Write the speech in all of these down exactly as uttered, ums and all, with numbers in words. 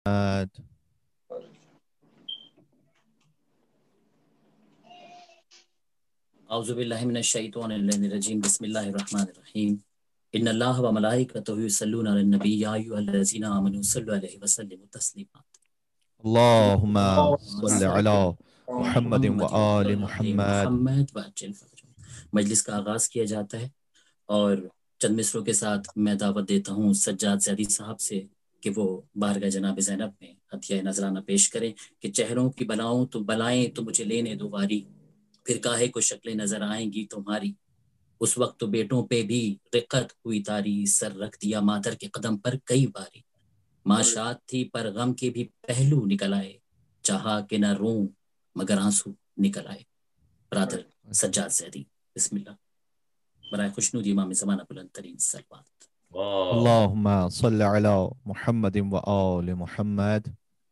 اعوذ باللہ من الشیطان الرجیم بسم اللہ الرحمن الرحیم ان اللہ و ملائکتہ یصلون علی النبی یا ایھا الذین آمنوا صلوا علیہ وسلموا تسلیما اللہم صل علی محمد و آل محمد. مجلس کا آغاز کیا جاتا ہے اور چند مصروں کے ساتھ میں دعوت دیتا ہوں سجاد زیدی صاحب سے کہ وہ بارگاہ جناب زینب میں عطیہ نذرانہ پیش کریں کہ چہروں کی بلاؤں تو بلائیں تو مجھے لینے دو باری، پھر کاہے کو شکلیں نظر آئیں گی تمہاری، اس وقت تو بیٹوں پہ بھی رقت ہوئی تاری، سر رکھ دیا مادر کے قدم پر کئی باری، ماں شاد تھی پر غم کے بھی پہلو نکل آئے، چاہا کہ نہ روں مگر آنسو نکل آئے. برادر سجاد زیدی بسم اللہ برائے خوشنودی امام زمانہ بلند ترین صلوات. اللہم صل علی محمد و آل محمد.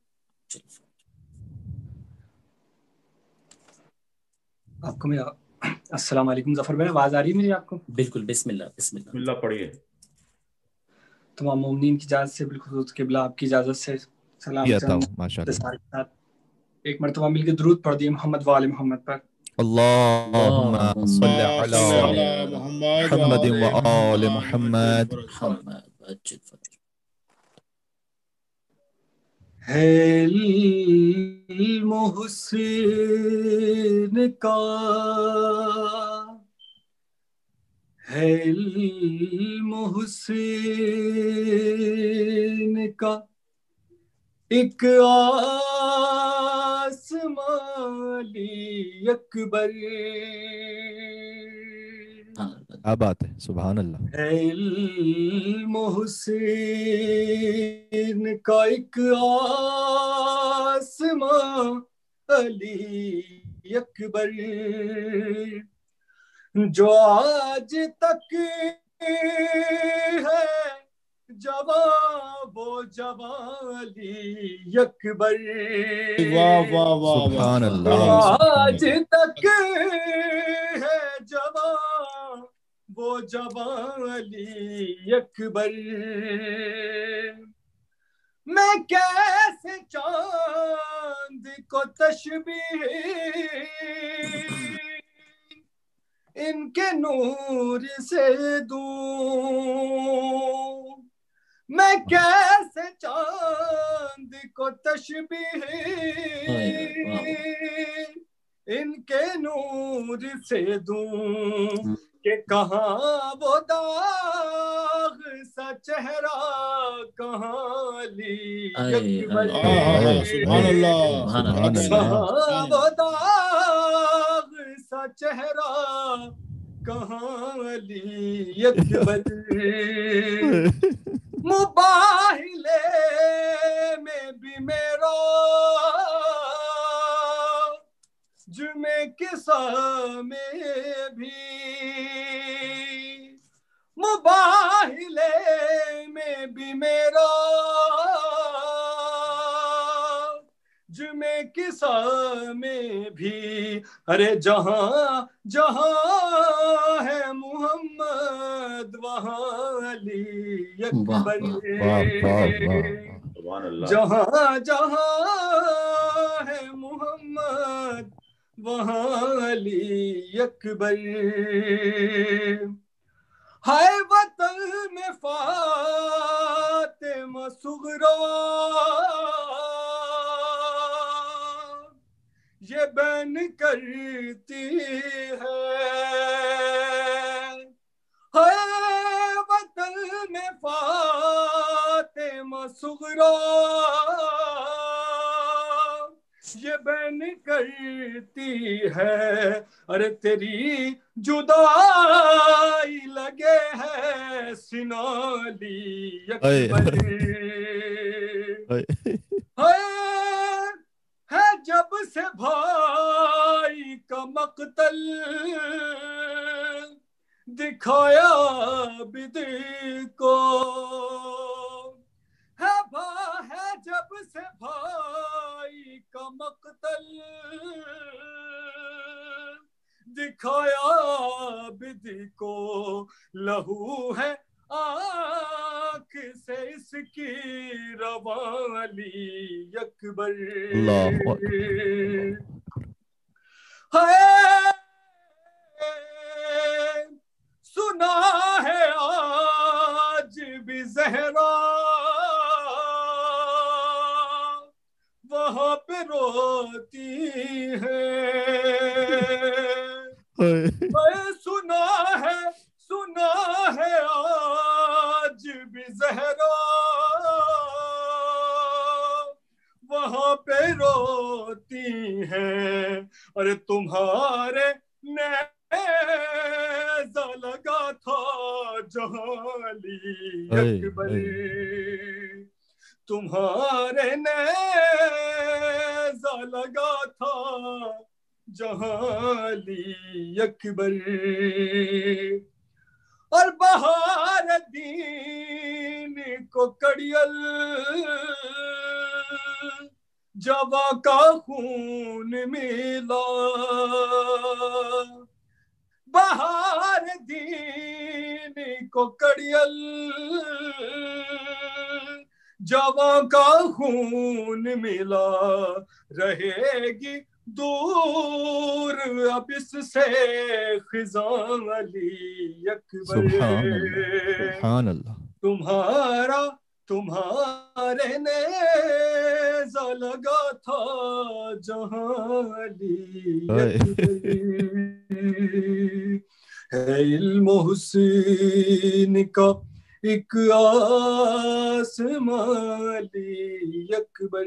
آپ کو میرا السلام علیکم ظفر بھائی، آواز آ رہی ہے میری آپ کو؟ بالکل بسم اللہ بسم اللہ بسم اللہ پڑھیے. تمام مومنین کی اجازت سے بالخصوص قبلہ آپ کی اجازت سے سلام چند ایک مرتبہ مل کے درود پڑھ دیے محمد و آل محمد پر. اللہم صل علی محمد و آل محمد. ہے علم حسین کا ہے علم حسین کا ایک آسمانی اکبر، کیا بات ہے، سبحان اللہ. ہے علم حسین کا ایک آسمانی اکبر، جو آج تک ہے جوان وہ جوالی اکبر، سبحان اللہ. جو آج تک ہے جوان وہ جوالی اکبر، میں کیسے چاند کو تشبیہ ان کے نور سے دوں، میں کیسے چاند کو تشبیہ ان کے نور سے دوں، کہ کہاں وہ داغ سا چہرہ کہاں لی اکبر، سبحان اللہ. کہاں وہ داغ سا چہرہ کہاں لی اکبر، مباہلے میں بھی میرا جمعے قصہ میں بھی، مباہلے میں بھی میرا جمعے قصہ میں بھی، ارے جہاں جہاں ہے محمد وہاں علی اکبر، جہاں جہاں ہے محمد وہاں علی اکبر، ہائے وطن میں فاطمہ صغریٰ یہ بین کرتی ہے، ہائے وطن میں فاطمہ صغریٰ یہ بین کرتی ہے، ارے تیری جدائی لگے ہے سنالی اکبر، ہے جب سے بھائی کا مقتل دکھایا بدی کو، ہے ہے جب سے بھائی کا مقتل دکھایا بدی کو، لہو ہے آنکھ سے اس کی رواں علی اکبر اللہ ہے سنا ہے آج بھی زہرا وہاں پہ روتی ہے سنا ہے سنا ہے آج بھی زہرا وہاں پہ روتی ہیں ارے تمہارے نیزہ لگا تھا جہاں علی اکبر تمہارے نیزہ لگا تھا جہاں علی اکبر اور بہار دین کو کڑیل جواں کا خون ملا بہار دین کو کڑیل جواں کا خون ملا رہے گی دور اب اس سے خزاں علی اکبر سبحان اللہ سبحان اللہ تمہارا تمہارے نیزہ لگا تھا جہاں علی اکبر ہے علم و حسین کا ایک آسمان علی اکبر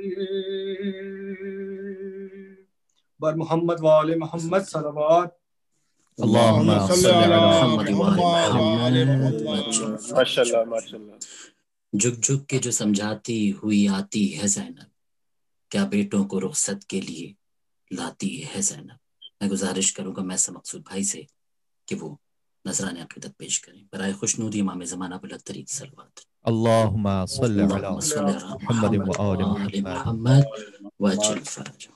بر محمد وآل محمد صلوات اللہم صلی علی محمد محمد وآل محمد ماشاءاللہ ماشاءاللہ جھک جھک کے جو سمجھاتی ہوئی آتی ہے زینب کیا بیٹوں کو رخصت کے لیے لاتی ہے زینب میں گزارش کروں گا میں سے مقصود بھائی سے کہ وہ نذرانہ عقیدت پیش کریں برائے خوشنودی امام زمانہ بلندترین صلوات اللہم صلی علی اللہم صلی علی محمد محمد وآل وآل محمد محمد وعجل فرجہ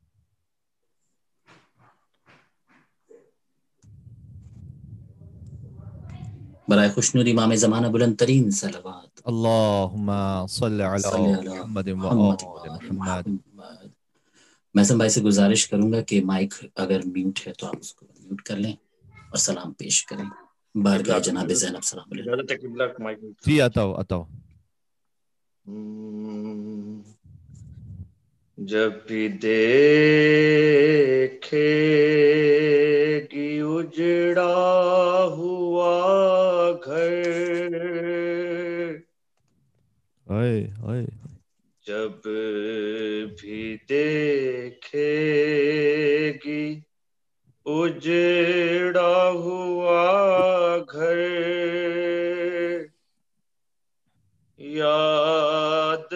برائے خوشنودی امام زمانہ بلند ترین صلوات اللہم صلی علی صلی علی محمد محمد وآل وآل محمد محمد محسن بھائی سے گزارش کروں گا کہ مائک اگر میوٹ ہے تو آپ اس کو میوٹ کر لیں اور سلام پیش کریں بارگاہ جناب زینب سلام علیہ اجازت ہے قبلہ مائک جی اتاو اتاو جب بھی دیکھے گی اجڑا ہوا گھر اے اے جب بھی دیکھے گی اجڑا ہوا گھر یاد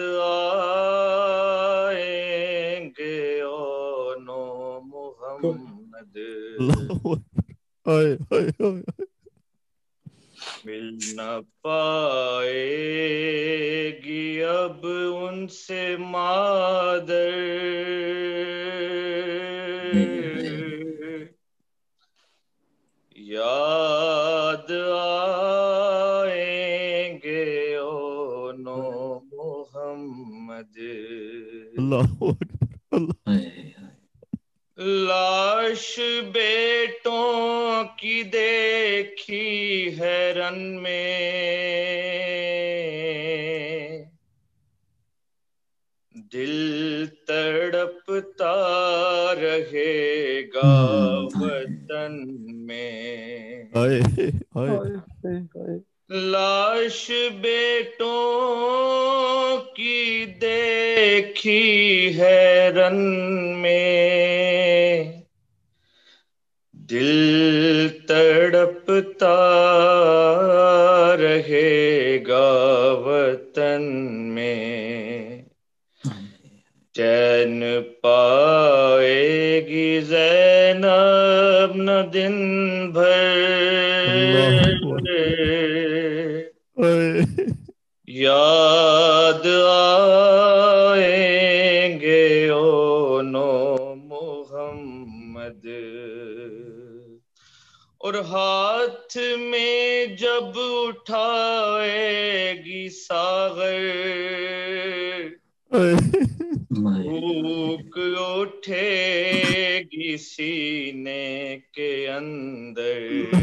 آئیں گے اونو محمد مل نہ پائے گی اب ان سے مادر یاد آئیں گے اونو محمد اللہ اکبر لاش بیٹوں کی دیکھی ہے رن میں دل تڑپتا رہے گا وطن میں لاش بیٹوں کی دیکھی ہے رن میں دل تڑپتا رہے گا وطن میں چین پائے گی زینب نہ دن بھر یاد آئیں گے اونو محمد اور ہاتھ میں جب اٹھائے گی ساغر بھوک اٹھے گی سینے کے اندر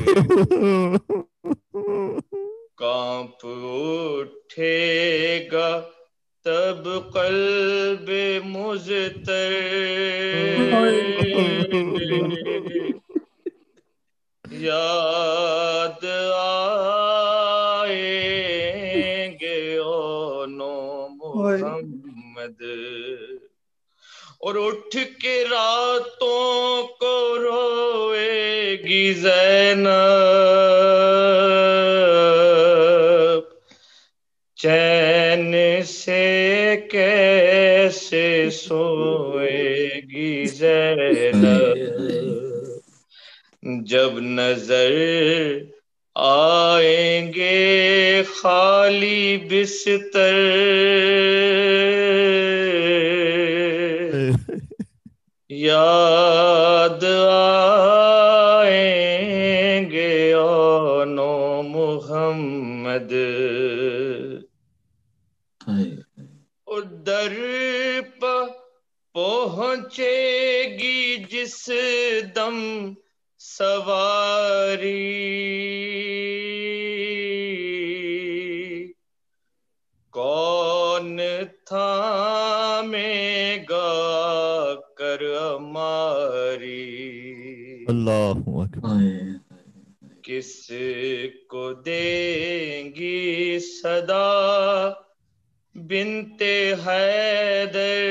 کانپ اٹھے گا تب قلب مضطر یاد آئیں گے اونو محمد اور اٹھ کے راتوں کو روئے گی زینب چین سے کیسے سوئے گی زینب جب نظر آئیں گے خالی بستر یاد آئیں گے اونو محمد اور در پہ پہنچے گی جس دم سواری کون تھامے گا کر ہماری اللہ اکبر کس کو دیں گی صدا بنت حیدر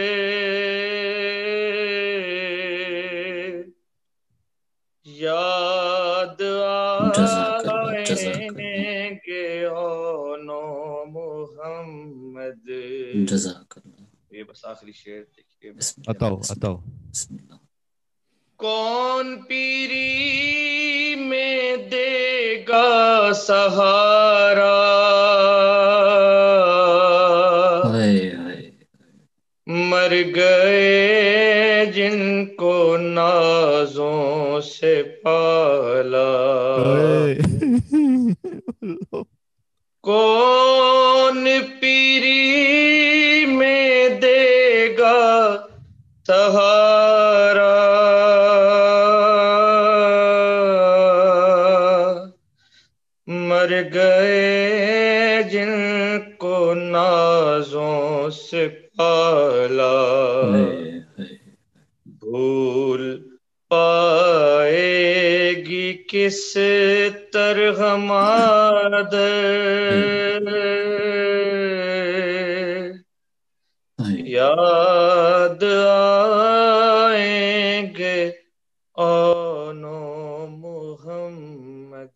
یاد آئیں گے اونو محمد. جزاک اللہ. یہ بس آخری شعر دیکھیے. عطاؤ عطاؤ. بسم اللہ. کون پیری میں دے گا سہارا مر گئے جن کو نازوں سے پالا کون پیری میں دے گا سہارا مر گئے جن کو نازوں سے پالا بھول پائے گی کس طرح مادر یاد آئیں گے اونو محمد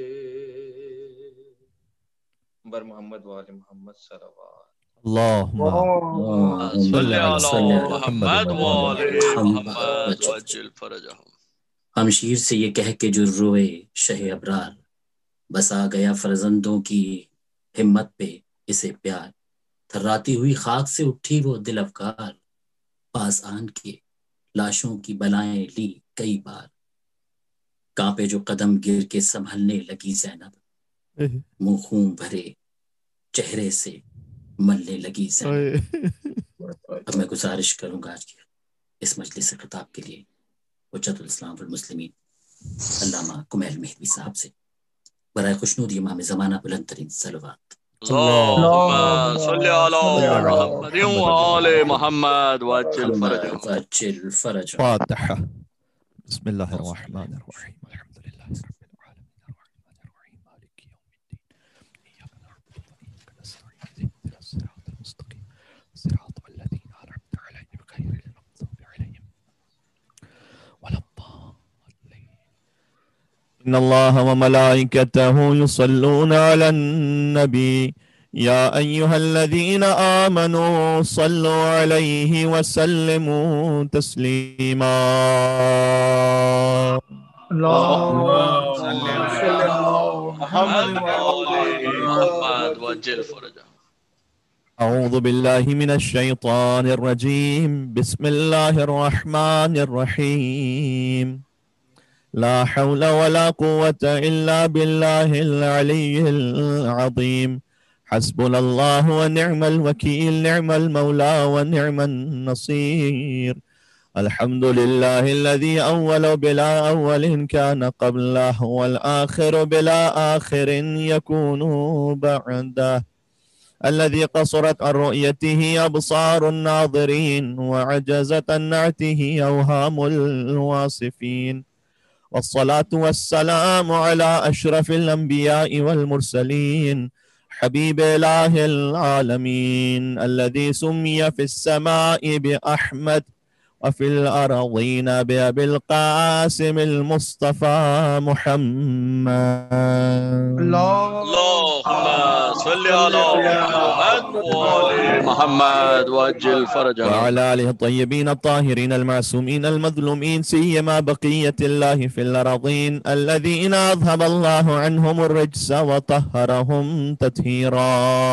بر محمد وآل محمد صلوات. اللہم صلی علی محمد وآل محمد وعجل فرجہم. ہمشیر سے یہ کہہ کے جو روئے شہ ابرار بس آ گیا فرزندوں کی ہمت پہ اسے پیار تھراتی ہوئی خاک سے اٹھی وہ دل افگار پاس آن کے لاشوں کی بلائیں لی کئی بار کانپے جو قدم گر کے سنبھلنے لگی زینب منہ خون بھرے چہرے سے ملنے لگی زینب. اب میں گزارش کروں گا آج کے اس مجلس خطاب کے لیے حجت الاسلام والمسلمین علامہ کمیل مہدوی صاحب سے برائے خوشنودی امام زمانہ بلند ترین صلوات. اللہم صلی علی محمد وآل محمد وعجل فرجہم. وعجل فرجہم. فاتحہ. بسم اللہ الرحمن الرحیم. الحمدللہ رب العالمین الرحمن الرحیم مالک یوم الدین ایاک نعبد وإیاک نستعین اهدنا الصراط المستقیم صراط الذین أنعمت علیہم غیر المغضوب علیہم ولا الضالین. ان اللہ وملائکته یصلون علی النبی یا ایہا الذین آمنوا صلوا علیہ وسلموا تسلیما. اللہم صلی علی محمد وآل محمد وعجل فرجہم. اعوذ باللہ من الشیطان الرجیم. بسم اللہ الرحمن الرحیم. لا حول ولا قوة إلا بالله العلي العظيم. حسبنا الله ونعم الوكيل، نعم المولى ونعم النصير. الحمد لله الذي أول بلا أول كان قبله، والآخر بلا آخر يكون بعده، الذي قصرت عن رؤيته أبصار الناظرين وعجزت عن نعته أوهام الواصفين. والصلاة والسلام على أشرف الأنبياء والمرسلين، حبيب إله العالمين، الذي سمي في السماء بأحمد وفي الأرضين بأبي القاسم المصطفى محمد. اللهم صل على محمد وآل محمد وعجل فرجهم. وعلى آله الطيبين الطاهرين المعصومين المظلومين، سيما بقية الله في الأرضين، الذين أذهب الله عنهم الرجس وطهرهم تطهيرا.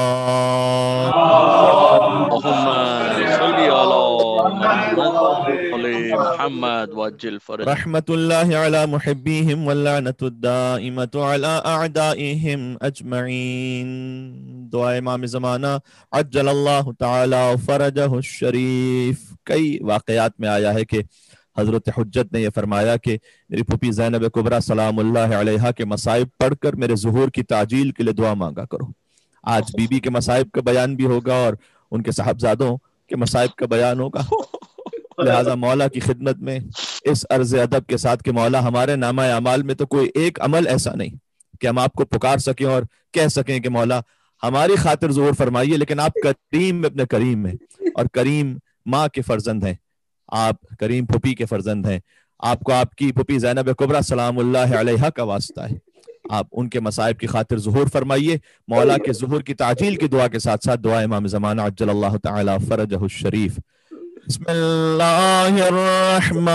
اللهم صل على محمد وعجل فرجهم. رحمة الله على محبيهم واللعنة الدائمة على أعدائهم أجمعين. دعا امام زمانہ عجل اللہ تعالی فرجہ الشریف. کئی واقعات میں آیا ہے کہ حضرت حجت نے یہ فرمایا کہ میری پھوپھی زینب کبریٰ سلام اللہ علیہا کے مصائب پڑھ کر میرے ظہور کی تعجیل کے لیے دعا مانگا کرو. آج بی بی کے مصائب کا بیان بھی ہوگا اور ان کے صاحبزادوں کے مصائب کا بیان ہوگا. لہٰذا مولا کی خدمت میں اس عرض ادب کے ساتھ کہ مولا ہمارے نامہ اعمال میں تو کوئی ایک عمل ایسا نہیں کہ ہم آپ کو پکار سکیں اور کہہ سکیں کہ مولا ہماری خاطر ظہور فرمائیے، لیکن آپ کریم اپنے کریم میں، اور کریم ماں کے فرزند ہیں، آپ کریم پھوپھی کے فرزند ہیں. آپ کو آپ کی پھوپھی زینب کبریٰ سلام اللہ علیہا کا واسطہ ہے. آپ ان کے مصائب کی خاطر ظہور فرمائیے. مولا کے ظہور کی تعجیل کی دعا کے ساتھ ساتھ دعا امام زمانہ عجل اللہ تعالی فرجہ الشریف. بسم اللہ الرحمن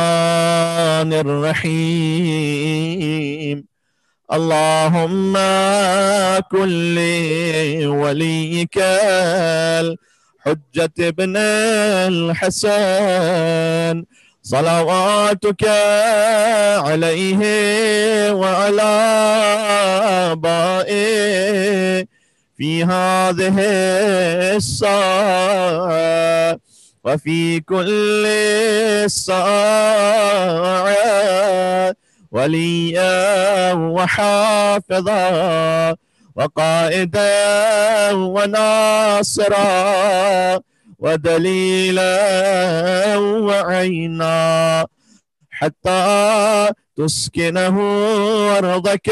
الرحیم. اللہم کل ولیک الحجت ابن الحسن صلواتک علیہ وعلی آبائہ فی هذه الساعة وفي كل ساعة وليا وحافظا وقائدا وناصرا ودليلا وعينا حتى تسكنه أرضك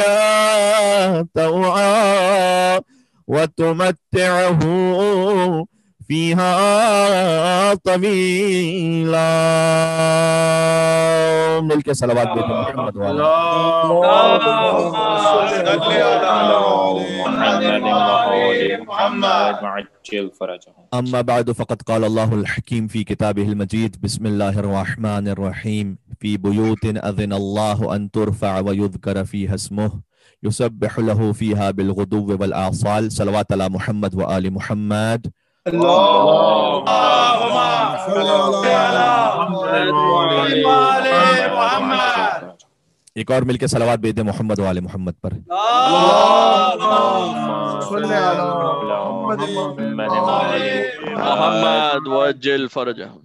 طوعا وتمتعه فيها طويلا. مل کے صلوات دیتے محمد والا. اما بعد فقد قال الله الحكيم في كتابه المجيد بسم الله الرحمن الرحيم في بيوت أذن الله أن ترفع ويذكر فيها اسمه يسبح له فيها بالغدو والآصال. صلوات على محمد وآل محمد. اللهم صل على محمد. ایک اور مل کے صلوات بھیج دیں محمد وآل محمد پر. محمد وعجل فرجهم.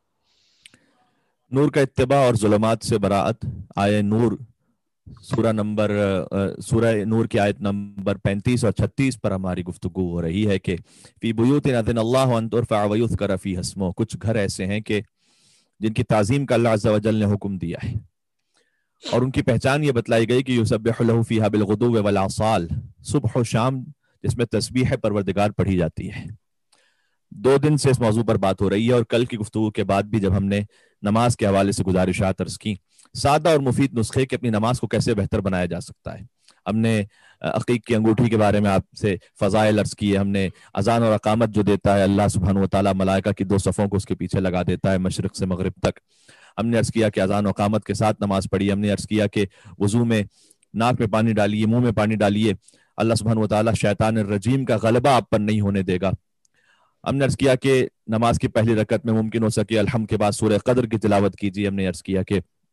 نور کا اتباع اور ظلمات سے براعت. آیہ نور سورہ نمبر سورہ نور کی آیت نمبر پینتیس اور چھتیس پر ہماری گفتگو ہو رہی ہے کہ فی بیوت اذن اللہ ان ترفع ویذکر فیہا اسمہ. کچھ گھر ایسے ہیں کہ جن کی تعظیم کا اللہ عز و جل نے حکم دیا ہے، اور ان کی پہچان یہ بتلائی گئی کہ یسبح لہ فیہا بالغدو والآصال. صبح و شام جس میں تسبیح پروردگار پڑھی جاتی ہے. دو دن سے اس موضوع پر بات ہو رہی ہے، اور کل کی گفتگو کے بعد بھی جب ہم نے نماز کے حوالے سے گزارشات عرض کی، سادہ اور مفید نسخے کہ اپنی نماز کو کیسے بہتر بنایا جا سکتا ہے. ہم نے عقیق کی انگوٹھی کے بارے میں آپ سے فضائل عرض کیے. ہم نے اذان اور اقامت جو دیتا ہے اللہ سبحانہ و تعالیٰ ملائکہ کی دو صفوں کو اس کے پیچھے لگا دیتا ہے مشرق سے مغرب تک. ہم نے عرض کیا کہ اذان و اقامت کے ساتھ نماز پڑھی. ہم نے عرض کیا کہ وضو میں ناک میں پانی ڈالیے، منہ میں پانی ڈالیے، اللہ سبحانہ و تعالیٰ شیطان الرجیم کا غلبہ آپ پر نہیں ہونے دے گا. ہم نے عرض کیا کہ نماز کی پہلی رکعت میں ممکن ہو سکے الحمد کے بعد سورہ قدر کی تلاوت کیجیے. ہم نے عرض کیا کہ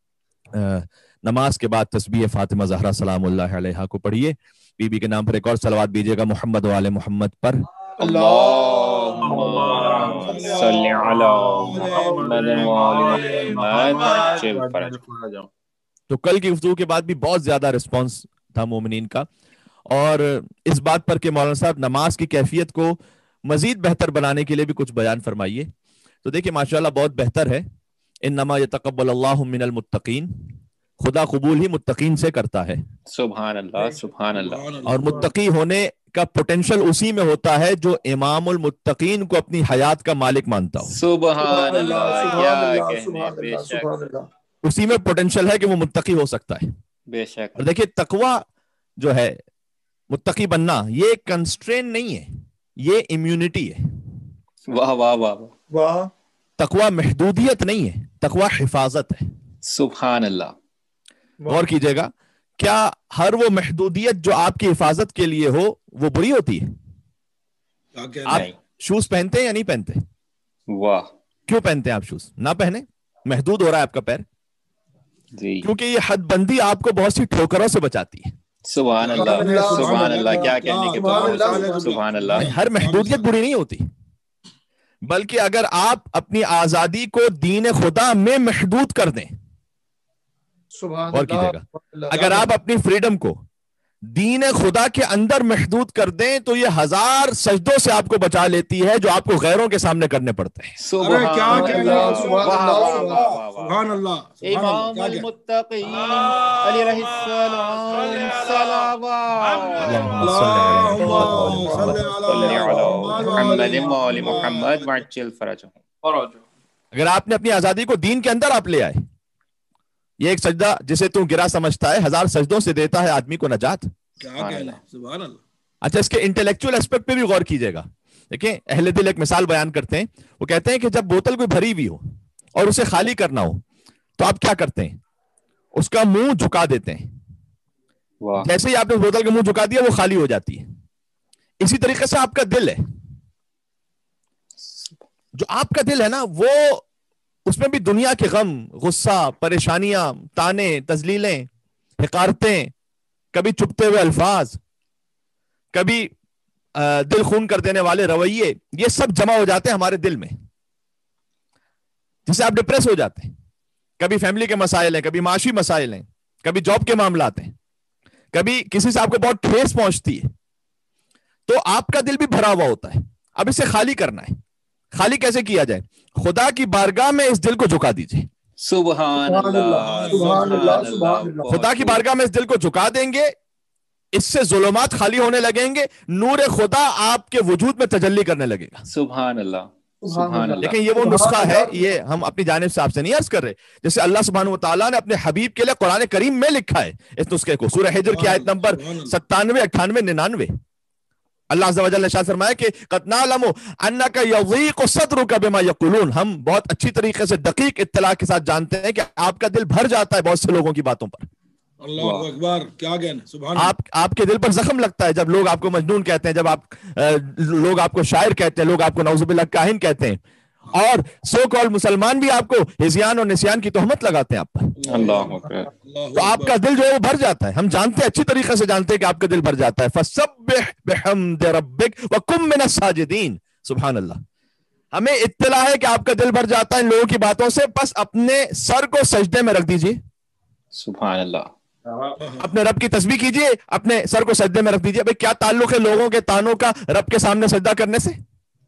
نماز کے بعد تسبیح فاطمہ زہرا سلام اللہ علیہا کو پڑھیے. بی بی کے نام پر ایک اور صلوات دیجیے گا محمد و آل محمد پر. اللہم صلی علی محمد و آل محمد. تو کل کی گفتگو کے بعد بھی بہت زیادہ رسپانس تھا مومنین کا، اور اس بات پر کہ مولانا صاحب نماز کی کیفیت کو مزید بہتر بنانے کے لیے بھی کچھ بیان فرمائیے. تو دیکھیں ماشاءاللہ بہت بہتر ہے. انما یتقبل اللہ من المتقین، خدا قبول ہی متقین سے کرتا ہے. سبحان اللہ سبحان اللہ. اور متقی ہونے کا پوٹینشل اسی میں ہوتا ہے جو امام المتقین کو اپنی حیات کا مالک مانتا ہو. سبحان اللہ، کیا کہنے، بے شک اسی میں پوٹینشل ہے کہ وہ متقی ہو سکتا ہے. بے شک. اور دیکھیں تقوی جو ہے، متقی بننا، یہ کنسٹرین نہیں ہے، یہ امیونٹی ہے. واہ واہ واہ واہ. تقوی محدودیت نہیں ہے، تقوی حفاظت ہے. سبحان اللہ. غور کیجئے گا، کیا ہر وہ محدودیت جو آپ کی حفاظت کے لیے ہو وہ بری ہوتی ہے؟ آپ شوز پہنتے ہیں یا نہیں پہنتے؟ واہ. کیوں پہنتے ہیں آپ شوز؟ نہ پہنے، محدود ہو رہا ہے آپ کا پیر. جی. کیونکہ یہ حد بندی آپ کو بہت سی ٹھوکروں سے بچاتی ہے. سبحان اللہ سبحان اللہ، کیا کہنے کے بعد. سبحان اللہ. ہر محدودیت بری نہیں ہوتی، بلکہ اگر آپ اپنی آزادی کو دین خدا میں محدود کر دیں، غور کیجئے گا، اگر آپ اپنی فریڈم کو دین خدا کے اندر محدود کر دیں تو یہ ہزار سجدوں سے آپ کو بچا لیتی ہے جو آپ کو غیروں کے سامنے کرنے پڑتے ہیں. سبحان اللہ سبحان اللہ. امام المتقین علیہ السلام صلوات. اللہم صلی علی محمد و آل محمد وعجل فرجہم. اگر آپ نے اپنی آزادی کو دین کے اندر آپ لے آئے، یہ ایک سجدہ جسے تو گرا سمجھتا ہے ہزار سجدوں سے دیتا ہے آدمی کو نجات. سبحان اللہ. اچھا، اس کے انٹلیکچوئل ایسپیکٹ پہ بھی غور کیجئے گا. دیکھیں اہل دل ایک مثال بیان کرتے ہیں، وہ کہتے ہیں کہ جب بوتل کوئی بھری ہوئی ہو اور اسے خالی کرنا ہو تو آپ کیا کرتے ہیں؟ اس کا منہ جھکا دیتے ہیں. جیسے ہی آپ نے بوتل کا منہ جھکا دیا وہ خالی ہو جاتی ہے. اسی طریقے سے آپ کا دل ہے، جو آپ کا دل ہے نا، وہ اس میں بھی دنیا کے غم، غصہ، پریشانیاں، تانے، تذلیلیں، حقارتیں، کبھی چپتے ہوئے الفاظ، کبھی دل خون کر دینے والے رویے، یہ سب جمع ہو جاتے ہیں ہمارے دل میں، جس سے آپ ڈپریس ہو جاتے ہیں. کبھی فیملی کے مسائل ہیں، کبھی معاشی مسائل ہیں، کبھی جاب کے معاملات ہیں، کبھی کسی سے آپ کو بہت ٹھیس پہنچتی ہے، تو آپ کا دل بھی بھرا ہوا ہوتا ہے. اب اسے خالی کرنا ہے. خالی کیسے کیا جائے؟ خدا کی بارگاہ میں اس دل کو جھکا دیجئے. سبحان اللہ سبحان اللہ. خدا کی بارگاہ میں اس دل کو جھکا دیں گے، اس سے ظلمات خالی ہونے لگیں گے، نور خدا آپ کے وجود میں تجلی کرنے لگے گا. سبحان اللہ سبحان اللہ. لیکن یہ وہ نسخہ ہے، یہ ہم اپنی جانب سے آپ سے نہیں عرض کر رہے، جیسے اللہ سبحانہ وتعالیٰ نے اپنے حبیب کے لیے قرآن کریم میں لکھا ہے اس نسخے کو. سورہ حجر کی آیت نمبر ستانوے، اٹھانوے، ننانوے. اللہ عز و جل نے ارشاد فرمایا کہ قد نعلم انک یضیق صدرک بما یقولون. ہم بہت اچھی طریقے سے دقیق اطلاع کے ساتھ جانتے ہیں کہ آپ کا دل بھر جاتا ہے بہت سے لوگوں کی باتوں پر. اللہ اکبر، کیا کہنا، سبحان آپ آپ کے دل پر زخم لگتا ہے جب لوگ آپ کو مجنون کہتے ہیں، جب آپ لوگ آپ کو شاعر کہتے ہیں، لوگ آپ کو نعوذ باللہ کاہن کہتے ہیں، اور سو کال مسلمان بھی آپ کو ہذیان اور نسیان کی تہمت لگاتے ہیں آپ پر. اللہ اکبر. تو آپ کا دل جو ہے وہ بھر جاتا ہے. ہم جانتے ہیں، اچھی طریقے سے جانتے ہیں کہ آپ کا دل بھر جاتا ہے. فَسَبِّحْ بِحَمْدِ رَبِّكَ وَكُن مِّنَ السَّاجِدِينَ. سبحان اللہ. ہمیں اطلاع ہے کہ آپ کا دل بھر جاتا ہے ان لوگوں کی باتوں سے، بس اپنے سر کو سجدے میں رکھ دیجئے. سبحان اللہ. اپنے رب کی تسبیح کیجئے، اپنے سر کو سجدے میں رکھ دیجئے. بھئی کیا تعلق ہے لوگوں کے تانوں کا رب کے سامنے سجدہ کرنے سے؟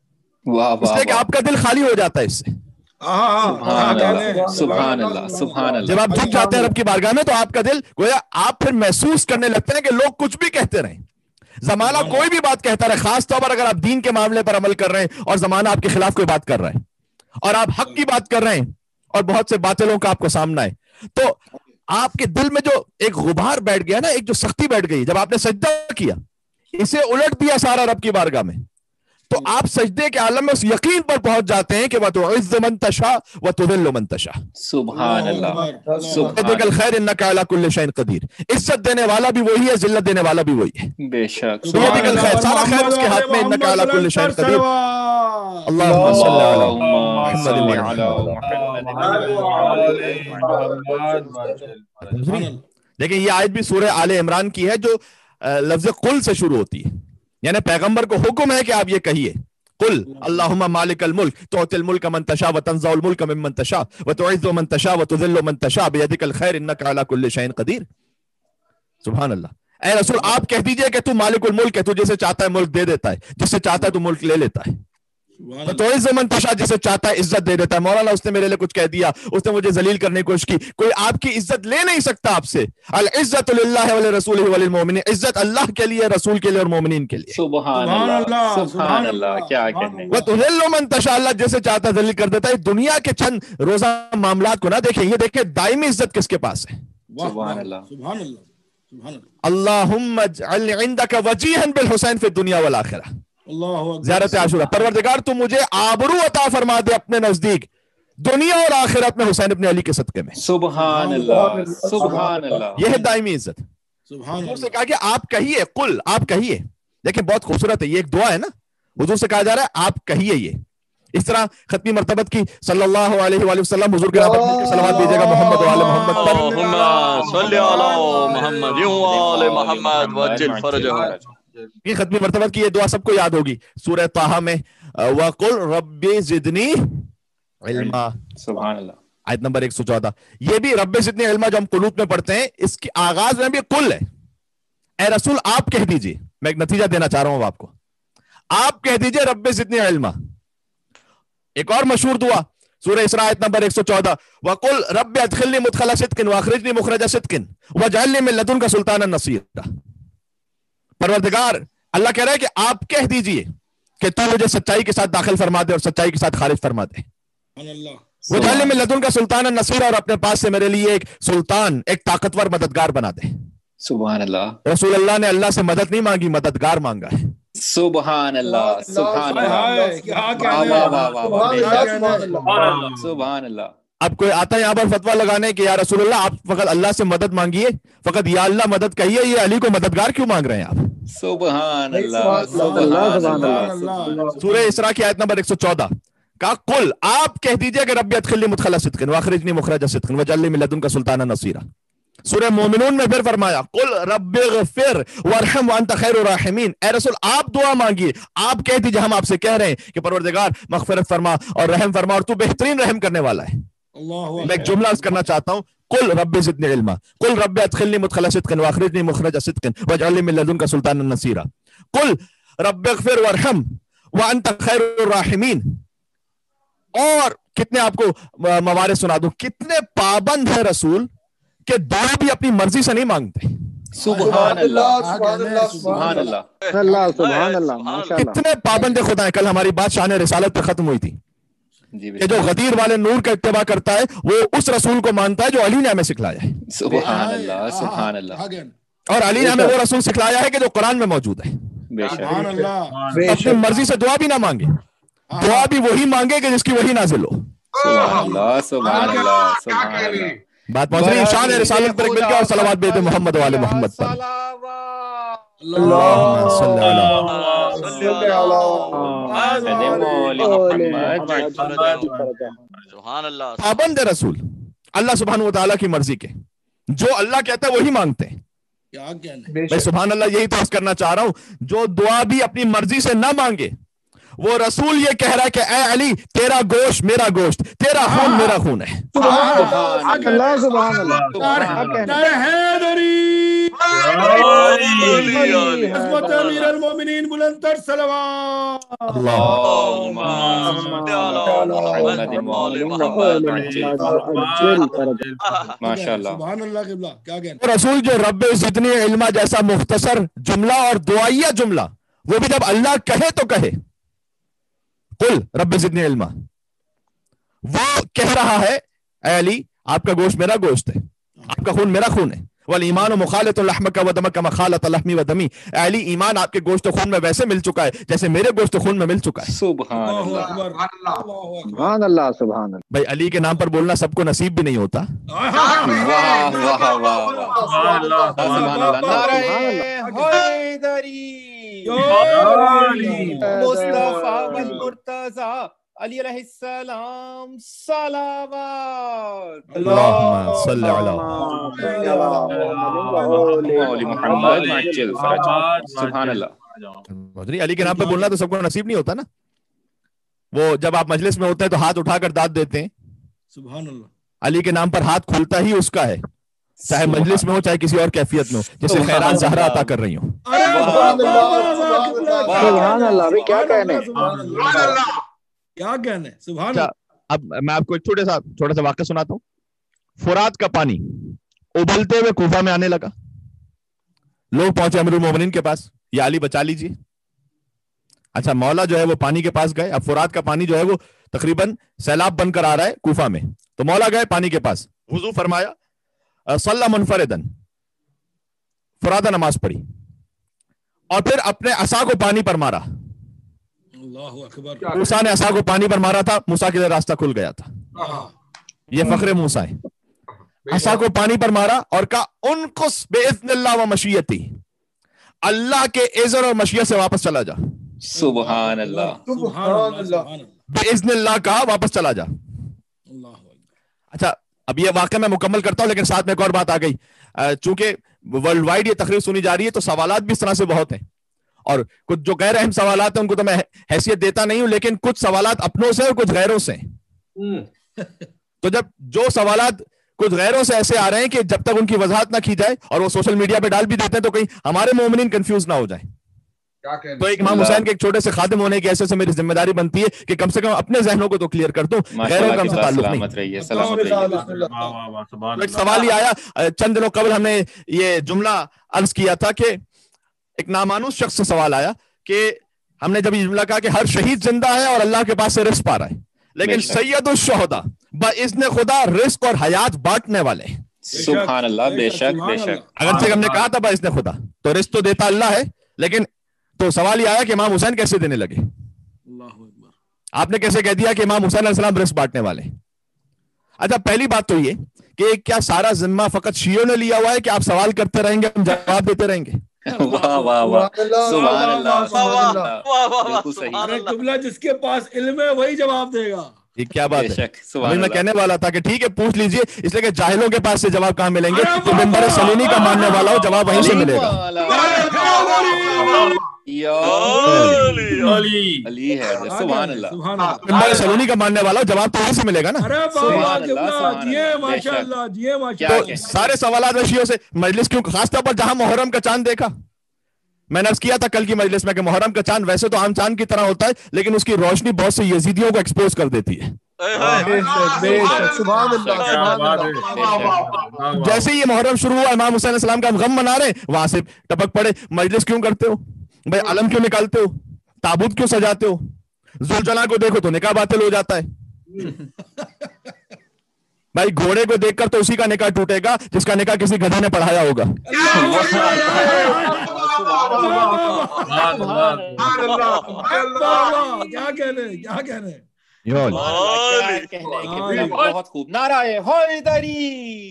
اس لیے کہ آپ کا دل خالی ہو جاتا ہے اس سے. سبحان اللہ سبحان اللہ سبحان اللہ. جب آپ جھک جاتے ہیں رب کی بارگاہ میں تو آپ کا دل گویا آپ پھر محسوس کرنے لگتے ہیں کہ لوگ کچھ بھی کہتے رہیں، زمانہ کوئی بھی بات کہتا رہے، خاص طور پر اگر آپ دین کے معاملے پر عمل کر رہے ہیں اور زمانہ آپ کے خلاف کوئی بات کر رہا ہے اور آپ حق کی بات کر رہے ہیں اور بہت سے باطلوں کا آپ کو سامنا ہے، تو آپ کے دل میں جو ایک غبار بیٹھ گیا نا، ایک جو سختی بیٹھ گئی، جب آپ نے سجدہ کیا، اسے الٹ دیا سارا رب کی بارگاہ میں، تو آپ سجدے کے عالم میں اس یقین پر پہنچ جاتے ہیں کہ وَتُعِزُّ مَن تَشَاءُ وَتُذِلُّ مَن تَشَاءُ. سبحان اللہ بِيَدِكَ الْخَيْرُ إِنَّكَ عَلَى كُلِّ شَيْءٍ قَدِيرٌ. عزت دینے والا بھی وہی ہے، ذلت دینے والا بھی وہی ہے. بے شک. بِيَدِكَ الْخَيْرُ، سارا خیر اس کے ہاتھ میں. إِنَّكَ عَلَى كُلِّ شَيْءٍ قَدِير. اللهم صل على محمد لیکن یہ آیت بھی سورہ آل عمران کی ہے جو لفظ قل سے شروع ہوتی ہے، یعنی پیغمبر کو حکم ہے کہ آپ یہ کہیے قل اللہم مالک الملک تؤتی الملک من تشاء وتنزع الملک ممن تشاء وتعز من تشاء وتذل من تشاء بیدک الخیر انک علی کل شیء قدیر. سبحان اللہ. اے رسول آپ کہہ دیجئے کہ تو مالک الملک ہے، تو جسے چاہتا ہے ملک دے دیتا ہے، جس سے چاہتا ہے تو ملک لے لیتا ہے. وتعز من تشاء جسے چاہتا ہے عزت دے دیتا ہے. مولانا اس نے میرے لیے کچھ کہہ دیا، اس نے مجھے ذلیل کرنے کی کوشش کی. کوئی آپ کی عزت لے نہیں سکتا آپ سے. العزت للہ ولرسولہ وللمؤمنین، عزت اللہ کے لیے، رسول کے لیے اور مومنین کے لیے. سبحان اللہ سبحان اللہ کیا کہنے. وتذل من تشاء اللہ جسے چاہتا ہے ذلیل کر دیتا ہے. دنیا کے چند روزہ معاملات کو نہ دیکھیں، یہ دیکھیں دائمی عزت کس کے پاس ہے. سبحان اللہ سبحان اللہ سبحان اللہ. اللہم اجعل عندک وجیہا بالحسین فی الدنیا والآخرہ. زیارت عاشورہ. پروردگار تو مجھے آبرو عطا فرما دے اپنے نزدیک دنیا اور آخرت میں حسین ابن علی کے صدقے میں. سبحان اللہ سبحان اللہ. یہ ہے دائمی عزت. حضور سے کہا کہ آپ کہیے قل، آپ کہیے. دیکھیں بہت خوبصورت ہے، یہ ایک دعا ہے نا، حضور سے کہا جا رہا ہے آپ کہیے. یہ اس طرح ختمی مرتبت کی صلی اللہ علیہ وآلہ وسلم حضور کے نام پر صلوات دیجیے گا محمد وآل محمد پر. اللہم صلی علی محمد وآل محمد وعجل فرجہ. یہ ختمی مرتبت کی یہ دعا سب کو یاد ہوگی، سورہ طٰہٰ میں وَقُلْ رَبِّ زِدْنِي عِلْمًا. سبحان اللہ. آیت نمبر ایک سو چودہ. یہ بھی رب زدنی علما جو ہم قنوت میں پڑھتے ہیں، اس کی آغاز میں بھی قل ہے. اے رسول آپ کہہ دیجئے. میں ایک نتیجہ دینا چاہ رہا ہوں آپ کو. آپ کہہ دیجئے رب زدنی علما. ایک اور مشہور دعا سورہ اسراء آیت نمبر ایک سو چودہ وَقُلْ رَبِّ ادْخِلْنِی مُدْخَلَ صِدْقٍ وَأَخْرِجْنِی مُخْرَجَ صِدْقٍ وَاجْعَلْنِی مِن لَّدُنْکَ سُلْطَانًا نَصِیرًا. پروردگار اللہ کہہ رہا ہے کہ آپ کہہ دیجئے کہ تو مجھے سچائی کے ساتھ داخل فرما دے اور سچائی کے ساتھ خارج فرما دے. وَاجْعَلْنِی مِن لَّدُنْکَ سُلْطَانًا نَصِیرًا، اور اپنے پاس سے میرے لیے ایک سلطان، ایک طاقتور مددگار بنا دے. سبحان اللہ. رسول اللہ نے اللہ سے مدد نہیں مانگی، مددگار مانگا ہے. سبحان اللہ سبحان اللہ سبحان اللہ. اب کوئی آتا ہے یہاں پر فتویٰ لگانے کہ یا رسول اللہ آپ فقط اللہ سے مدد مانگیے، فقط یا اللہ مدد کہیے، یہ علی کو مددگار کیوں مانگ رہے ہیں آپ؟ سبحان اللہ سبحان اللہ. سورہ اسراء کی آیت نمبر ایک سو چودہ کہا قل آپ کہہ دیجئے کہ رب ادخلنی مدخل صدق واخرجنی مخرج صدق واجعلنی من لدنک سلطانا نصیرا. سورہ مومنون میں پھر فرمایا قل رب اغفر وارحم وانت خیر الراحمین. اے رسول آپ دعا مانگیے، آپ کہہ دیجئے ہم آپ سے کہہ رہے ہیں کہ پروردگار مغفرت فرما اور رحم فرما اور تو بہترین رحم کرنے والا ہے. میں ایک جملہ عرض کرنا چاہتا ہوں قل رب زدنی علما، قل رب ادخلنی مدخل صدق واخرجنی مخرج صدق واجعلنی من لدنک سلطانا نصیرا. قل رب اغفر وارحم وانت خیر الراحمین. اور کتنے آپ کو موارد سنا دوں، کتنے پابند ہے رسول کہ دعا بھی اپنی مرضی سے نہیں مانگتے. سبحان اللہ سبحان اللہ سبحان اللہ. کتنے پابند خدا ہیں. کل ہماری بات شان رسالت پہ ختم ہوئی تھی کہ جو غدیر والے نور کا اتباع کرتا ہے وہ اس رسول کو مانتا ہے جو علی نے ہمیں سکھلایا ہے. سبحان اللہ سبحان اللہ. اور علی نے ہمیں وہ رسول سکھلایا ہے کہ جو قرآن میں موجود ہے. اپنی مرضی سے دعا بھی نہ مانگے، دعا بھی وہی مانگے کہ جس کی وہی نازل ہو. سبحان اللہ سبحان اللہ سبحان اللہ. بات پہنچ رہی ہے شان رسالت پر مل کے اور صلوات بیت محمد والے محمد پر. اللہم صلی اللہ. پابند رسول اللہ سبحانہ وتعالیٰ کی مرضی کے، جو اللہ کہتا ہے وہی مانگتے ہیں. میں سبحان اللہ یہی تو کرنا چاہ رہا ہوں، جو دعا بھی اپنی مرضی سے نہ مانگے وہ رسول یہ کہہ رہا ہے کہ اے علی تیرا گوشت میرا گوشت، تیرا خون میرا خون ہے. اللہ سبحان اللہ. حضرت امیر المومنین بلند تر صلوات. رسول جو رب زدنی علما جیسا مختصر جملہ اور دعائیہ جملہ، وہ بھی جب اللہ کہے تو کہے قل رب زدنی علما، وہ کہہ رہا ہے اے علی آپ کا گوشت میرا گوشت ہے، آپ کا خون میرا خون ہے. والایمان مخالط لحمک و دمک مخالط لحمی و دمی. اے علی ایمان آپ کے گوشت و خون میں ویسے مل چکا ہے جیسے میرے گوشت و خون میں مل چکا ہے. سبحان اللہ سبحان اللہ سبحان اللہ. بھائی علی کے نام پر بولنا سب کو نصیب بھی نہیں ہوتا. واہ واہ واہ سبحان اللہ سبحان اللہ. نعرہ حیدری مصطفی والمرتضی علی علیہ السلام صلوات اللہم صلی علی محمد ماجل فرج سبحان اللہ. علی کے نام پہ بولنا تو سب کو نصیب نہیں ہوتا نا. وہ جب آپ مجلس میں ہوتے ہیں تو ہاتھ اٹھا کر داد دیتے ہیں. سبحان اللہ. علی کے نام پر ہاتھ کھلتا ہی اس کا ہے, چاہے مجلس میں ہو چاہے کسی اور کیفیت میں ہو, جسے خیرات زہرا عطا کر رہی ہوں. سبحان اللہ. ابھی کیا کہنے کیا کہنے سبحان اللہ. اب میں آپ کو ایک چھوٹا سا چھوٹا سا واقعہ سناتا ہوں. فرات کا پانی ابلتے ہوئے کوفہ میں آنے لگا. لوگ پہنچے امیر المومنین کے پاس, یا علی بچا لیجیے. اچھا, مولا جو ہے وہ پانی کے پاس گئے. اب فرات کا پانی جو ہے وہ تقریباً سیلاب بن کر آ رہا ہے کوفہ میں, تو مولا گئے پانی کے پاس, وضو فرمایا, صلی منفردن, فرادہ نماز پڑھی, اور پھر اپنے عصا کو پانی پر مارا. اللہ اکبر. موسیٰ نے عصا کو پانی پر مارا تھا, موسیٰ کے لیے راستہ کھل گیا تھا. یہ فخر موسیٰ ہے. عصا کو پانی پر مارا اور کہا انقص باذن اللہ و مشیتی, اللہ کے اذن اور مشیت سے واپس چلا جا. سبحان اللہ. سبحان اللہ. باذن اللہ کہا, واپس چلا جا. اچھا, اب یہ واقعہ میں مکمل کرتا ہوں, لیکن ساتھ میں ایک اور بات آ گئی. چونکہ ورلڈ وائڈ یہ تقریر سنی جا رہی ہے تو سوالات بھی اس طرح سے بہت ہیں, اور کچھ جو غیر اہم سوالات ہیں ان کو تو میں حیثیت دیتا نہیں ہوں, لیکن کچھ سوالات اپنوں سے اور کچھ غیروں سے. تو جب جو سوالات کچھ غیروں سے ایسے آ رہے ہیں کہ جب تک ان کی وضاحت نہ کی جائے, اور وہ سوشل میڈیا پہ ڈال بھی دیتے ہیں, تو کہیں ہمارے مومنین کنفیوز نہ ہو جائیں. تو ایک امام حسین کے ایک چھوٹے سے خادم ہونے کی ایسے سے میری ذمہ داری بنتی ہے کہ کم سے کم اپنے ذہنوں کو تو کلیئر کر دوں, غیروں کا ہم سے تعلق نہیں. ایک سوال ہی آیا چند دنوں قبل, ہم نے یہ جملہ عرض کیا تھا کہ ایک نامانوس شخص سے سوال آیا کہ ہم نے جب یہ جملہ کہا کہ ہر شہید زندہ ہے اور اللہ کے پاس سے رزق پا رہا ہے, لیکن سید الشہداء باذن خدا رزق اور حیات بانٹنے والے. سبحان اللہ. بے شک بے شک. اگرچہ ہم نے کہا تھا باذن خدا, تو رزق تو دیتا اللہ ہے, لیکن تو سوال یہ آیا کہ امام حسین کیسے دینے لگے. آپ نے کیسے کہہ دیا کہ امام حسین علیہ السلام رزق بانٹنے والے. اچھا, پہلی بات تو یہ کہ کیا سارا ذمہ فقط شیعوں نے لیا ہوا ہے کہ آپ سوال کرتے رہیں گے, ہم جواب دیتے رہیں گے؟ واہ واہ واہ, سبحان اللہ. بالکل صحیح. قبلہ جس کے پاس علم ہے وہی جواب دے گا. یہ کیا بات ہے. میں کہنے والا تھا کہ ٹھیک ہے پوچھ لیجئے, اس لیے کہ جاہلوں کے پاس سے جواب کہاں ملیں گے. تو منبر سلونی کا ماننے والا ہو, جواب وہیں سے ملے گا. علی ہے. سبحان اللہ. منبر سلونی کا ماننے والا ہو, جواب تو وہیں سے ملے گا نا. تو سارے سوالات وشیوں سے مجلس کیوں, خاص طور پر جہاں محرم کا چاند دیکھا, میں نے عرض کیا تھا کل کی مجلس میں کہ محرم کا چاند ویسے تو عام چاند کی طرح ہوتا ہے, لیکن اس کی روشنی بہت سے یزیدیوں کو ایکسپوز کر دیتی ہے. جیسے یہ محرم شروع ہوا, امام حسین علیہ السلام کا ہم غم منا رہے ہیں, وہاں سے ٹپک پڑے مجلس کیوں کرتے ہو بھائی, علم کیوں نکالتے ہو, تابوت کیوں سجاتے ہو, ذوالجلال کو دیکھو تو نکاح باطل ہو جاتا ہے. بھائی گھوڑے کو دیکھ کر تو اسی کا نکاح ٹوٹے گا جس کا نکاح کسی گدھے نے پڑھایا ہوگا. بہت خوب. نعرہ حیدری.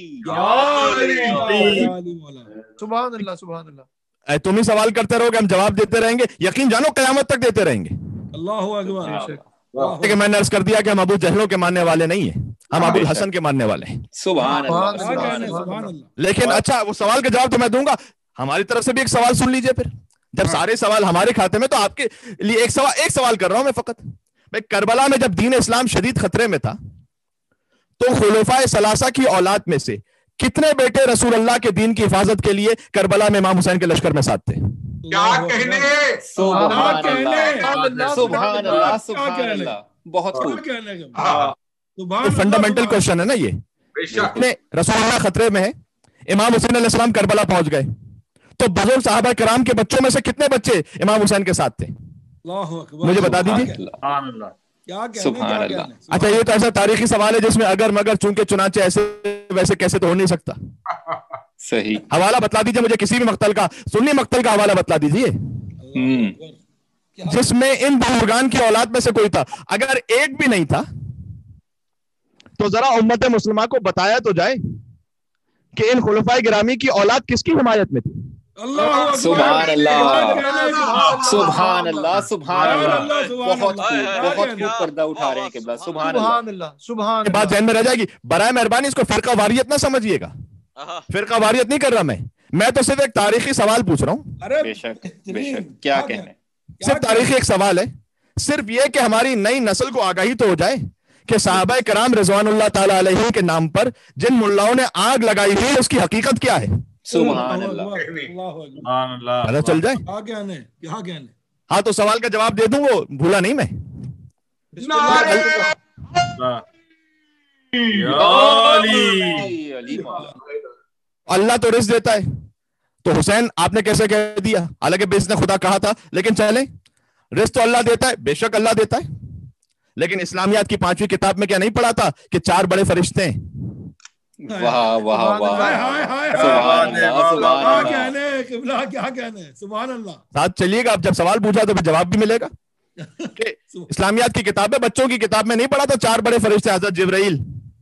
سبحان اللہ سبحان اللہ. تم ہی سوال کرتے رہو گے, ہم جواب دیتے رہیں گے, یقین جانو قیامت تک دیتے رہیں گے. اللہ اکبر. کہ میں نے عرض کر دیا کہ ہم ابو جہلوں کے ماننے والے نہیں ہیں, ہم ابو الحسن کے ماننے والے ہیں. سبحان اللہ. لیکن اچھا وہ سوال کا جواب تو میں دوں گا, ہماری طرف سے بھی ایک سوال سن لیجئے. پھر جب سارے سوال ہمارے کھاتے میں, تو آپ کے لیے ایک سوال ایک سوال کر رہا ہوں میں فقط. بھائی کربلا میں جب دین اسلام شدید خطرے میں تھا, تو خلفائے ثلاثہ کی اولاد میں سے کتنے بیٹے رسول اللہ کے دین کی حفاظت کے لیے کربلا میں امام حسین کے لشکر میں ساتھ تھے؟ کیا کہنے. سبحان اللہ. سبحان اللہ. سبحان اللہ. بہت خوب. فنڈامنٹل کوشچن ہے نا یہ. رسول اللہ خطرے میں ہے, امام حسین علیہ السلام کربلا پہنچ گئے, تو بزرگ صحابہ کرام کے بچوں میں سے کتنے بچے امام حسین کے ساتھ تھے؟ مجھے بتا دیجیے. سبحان اللہ. اچھا یہ تو ایسا تاریخی سوال ہے جس میں اگر مگر چونکہ چنانچہ ایسے ویسے کیسے تو ہو نہیں سکتا. صحیح. حوالہ بتلا دیجیے مجھے کسی بھی مقتل کا, سنی مقتل کا حوالہ بتلا دیجیے جس میں ان بزرگان کی اولاد میں سے کوئی تھا. اگر ایک بھی نہیں تھا تو ذرا امت مسلمہ کو بتایا تو جائے کہ ان خلفائے گرامی کی اولاد کس کی حمایت میں تھی. اللہ سبحان اللہ سبحان اللہ سبحان اللہ بہت بہت خوب پردہ اٹھا رہے ہیں قبلہ. سبحان اللہ سبحان اللہ. بات ذہن میں رہ جائے گی. برائے مہربانی اس کو فرقہ واریت نہ سمجھیے گا. فرقہ واریت نہیں کر رہا میں میں تو صرف ایک تاریخی سوال پوچھ رہا ہوں. بے شک بے شک. کیا کہنے, صرف تاریخی ایک سوال ہے, صرف یہ کہ ہماری نئی نسل کو آگاہی تو ہو جائے کہ صحابہ کرام رضوان اللہ تعالی علیہ کے نام پر جن ملاؤں نے آگ لگائی ہوئی اس کی حقیقت کیا ہے. سبحان اللہ سبحان اللہ. پتہ چل جائے. کیا کہنے کیا کہنے. ہاں تو سوال کا جواب دے دوں, وہ بھولا نہیں میں. اللہ تو رزق دیتا ہے, تو حسین آپ نے کیسے کہہ دیا, حالانکہ بس نے خدا کہا تھا, لیکن چلیں رزق تو اللہ دیتا ہے, بے شک اللہ دیتا ہے, لیکن اسلامیات کی پانچویں کتاب میں کیا نہیں پڑھا تھا کہ چار بڑے فرشتے ہیں. واہ واہ واہ سبحان اللہ. ساتھ چلیے گا, آپ جب سوال پوچھا تو پھر جواب بھی ملے گا. کہ اسلامیات کی کتاب ہے, بچوں کی کتاب میں نہیں پڑھا تھا چار بڑے فرشتے حضرت جبرائیل.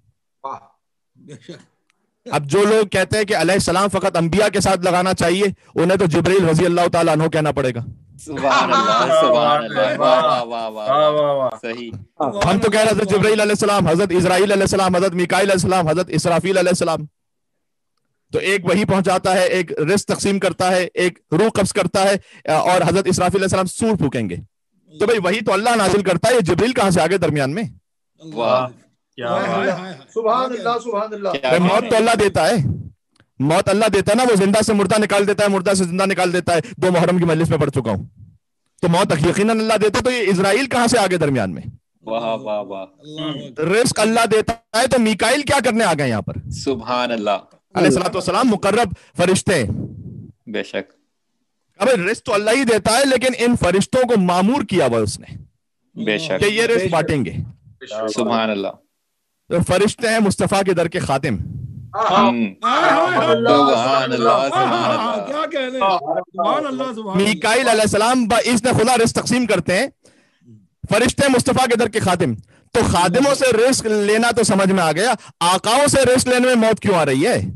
اب جو لوگ کہتے ہیں کہ علیہ السلام فقط انبیاء کے ساتھ لگانا چاہیے, انہیں تو جبرائیل رضی اللہ تعالیٰ عنہ کہنا پڑے گا. سبحان اللہ سبحان اللہ. واہ واہ واہ واہ. صحیح. ہم تو کہہ رہے حضرت جبرائیل علیہ السلام, حضرت اسرائیل علیہ السلام, حضرت میکائیل علیہ السلام, حضرت اسرافیل علیہ السلام. تو ایک وہی پہنچاتا ہے, ایک رزق تقسیم کرتا ہے, ایک روح قبض کرتا ہے, اور حضرت اسرافیل علیہ السلام سور پھونکیں گے. تو بھئی وہی تو اللہ نازل کرتا ہے, یہ جبرائیل کہاں سے آگے درمیان میں. واہ سبحان اللہ سبحان اللہ. موت تو اللہ دیتا ہے, موت اللہ دیتا ہے نا, وہ زندہ سے مردہ نکال دیتا ہے, مردہ سے زندہ نکال دیتا ہے. دو محرم کی مجلس میں پڑھ چکا ہوں. تو موت یقیناً اللہ دیتا ہے, تو یہ اسرائیل کہاں سے آگے درمیان میں. واہ واہ واہ. رزق اللہ دیتا ہے, تو میکائیل کیا کرنے آ گئے یہاں پر. سبحان اللہ. علیہ الصلوۃ والسلام مقرب فرشتے. بے شک. اب رزق تو اللہ ہی دیتا ہے, لیکن ان فرشتوں کو مامور کیا ہوا اس نے بے شک کہ یہ رزق بانٹیں گے. سبحان اللہ. تو فرشتے ہیں مصطفیٰ کے در کے خاتم. میکائیل علیہ السلام باذن خدا رزق تقسیم کرتے ہیں, فرشتے مصطفیٰ کے در کے خاتم. تو خادموں سے رزق لینا تو سمجھ میں آ گیا, آقاؤں سے رزق لینے میں موت کیوں آ رہی ہے.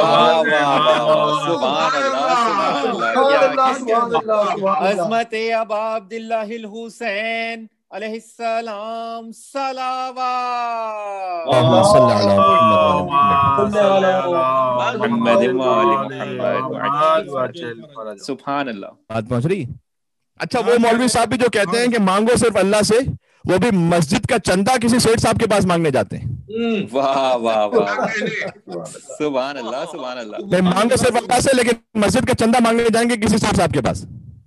عظمت ابا عبداللہ الحسین علیہ السلام صلوات. اللہم صلی علی محمد محمد. سبحان اللہ. بات پہنچ رہی. اچھا وہ مولوی صاحب بھی جو کہتے ہیں کہ مانگو صرف اللہ سے, وہ بھی مسجد کا چندہ کسی سیٹ صاحب کے پاس مانگنے جاتے ہیں. واہ واہ واہ. سبحان اللہ سبحان اللہ. مانگو صرف اللہ سے, لیکن مسجد کا چندہ مانگنے جائیں گے کسی سیٹ صاحب کے پاس.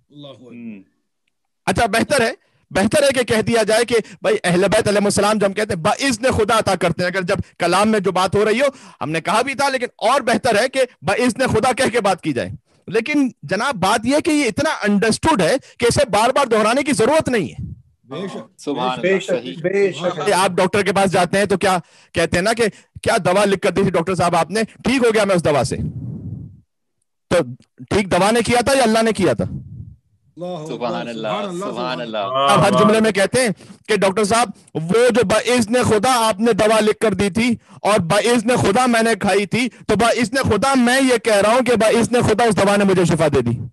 اچھا بہتر ہے بہتر ہے کہ کہہ دیا جائے کہ بھائی اہل بیت علیہ السلام جب ہم کہتے ہیں باذن خدا عطا کرتے ہیں, اگر جب کلام میں جو بات ہو رہی ہو, ہم نے کہا بھی تھا, لیکن اور بہتر ہے کہ باذن خدا کہہ کے بات کی جائے. لیکن جناب بات یہ کہ یہ اتنا انڈرسٹوڈ ہے کہ اسے بار بار دہرانے کی ضرورت نہیں ہے. آپ ڈاکٹر کے پاس جاتے ہیں تو کیا کہتے ہیں نا کہ کیا دوا لکھ کر دی تھی ڈاکٹر صاحب آپ نے, ٹھیک ہو گیا میں اس دوا سے. تو ٹھیک دوا نے کیا تھا یا اللہ نے کیا تھا. سبحان اللہ سبحان اللہ. آپ ہر جملے میں کہتے ہیں کہ ڈاکٹر صاحب وہ جو باذن خدا آپ نے دوا لکھ کر دی تھی اور باذن خدا میں نے کھائی تھی, تو باذن خدا میں یہ کہہ رہا ہوں کہ باذن خدا اس دوا نے مجھے شفا دے دی.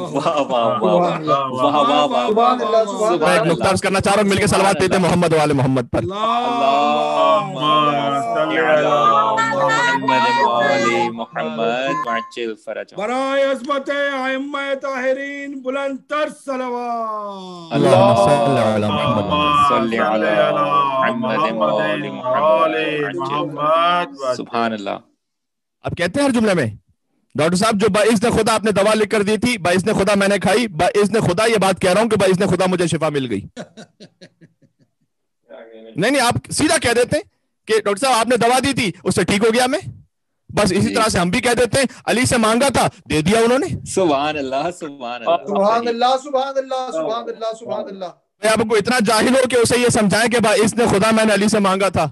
میں ایک نقطہ عرض کرنا چاہ رہا ہوں, مل کے صلوات دیتے محمد والے محمد پر. برائے عظمت ائمہ طاہرین بلند تر صلوات. اللہم صلی علی محمد صلی علی محمد. سبحان اللہ. اب کہتے ہیں ہر جملے میں ڈاکٹر صاحب جو باذن خدا آپ نے دوا لکھ کر دی تھی, باذن خدا میں نے کھائی, باذن خدا یہ بات کہہ رہا ہوں کہ باذن خدا مجھے شفا مل گئی. نہیں نہیں آپ سیدھا کہہ دیتے ہیں کہ ڈاکٹر صاحب آپ نے دوا دی تھی, اس سے ٹھیک ہو گیا میں. بس اسی طرح سے ہم بھی کہہ دیتے ہیں علی سے مانگا تھا, دے دیا انہوں نے. سبحان اللہ سبحان اللہ سبحان اللہ سبحان اللہ سبحان اللہ سبحان اللہ. آپ کو اتنا جاہل ہو کہ اسے یہ سمجھائیں کہ باذن خدا میں نے علی سے مانگا تھا.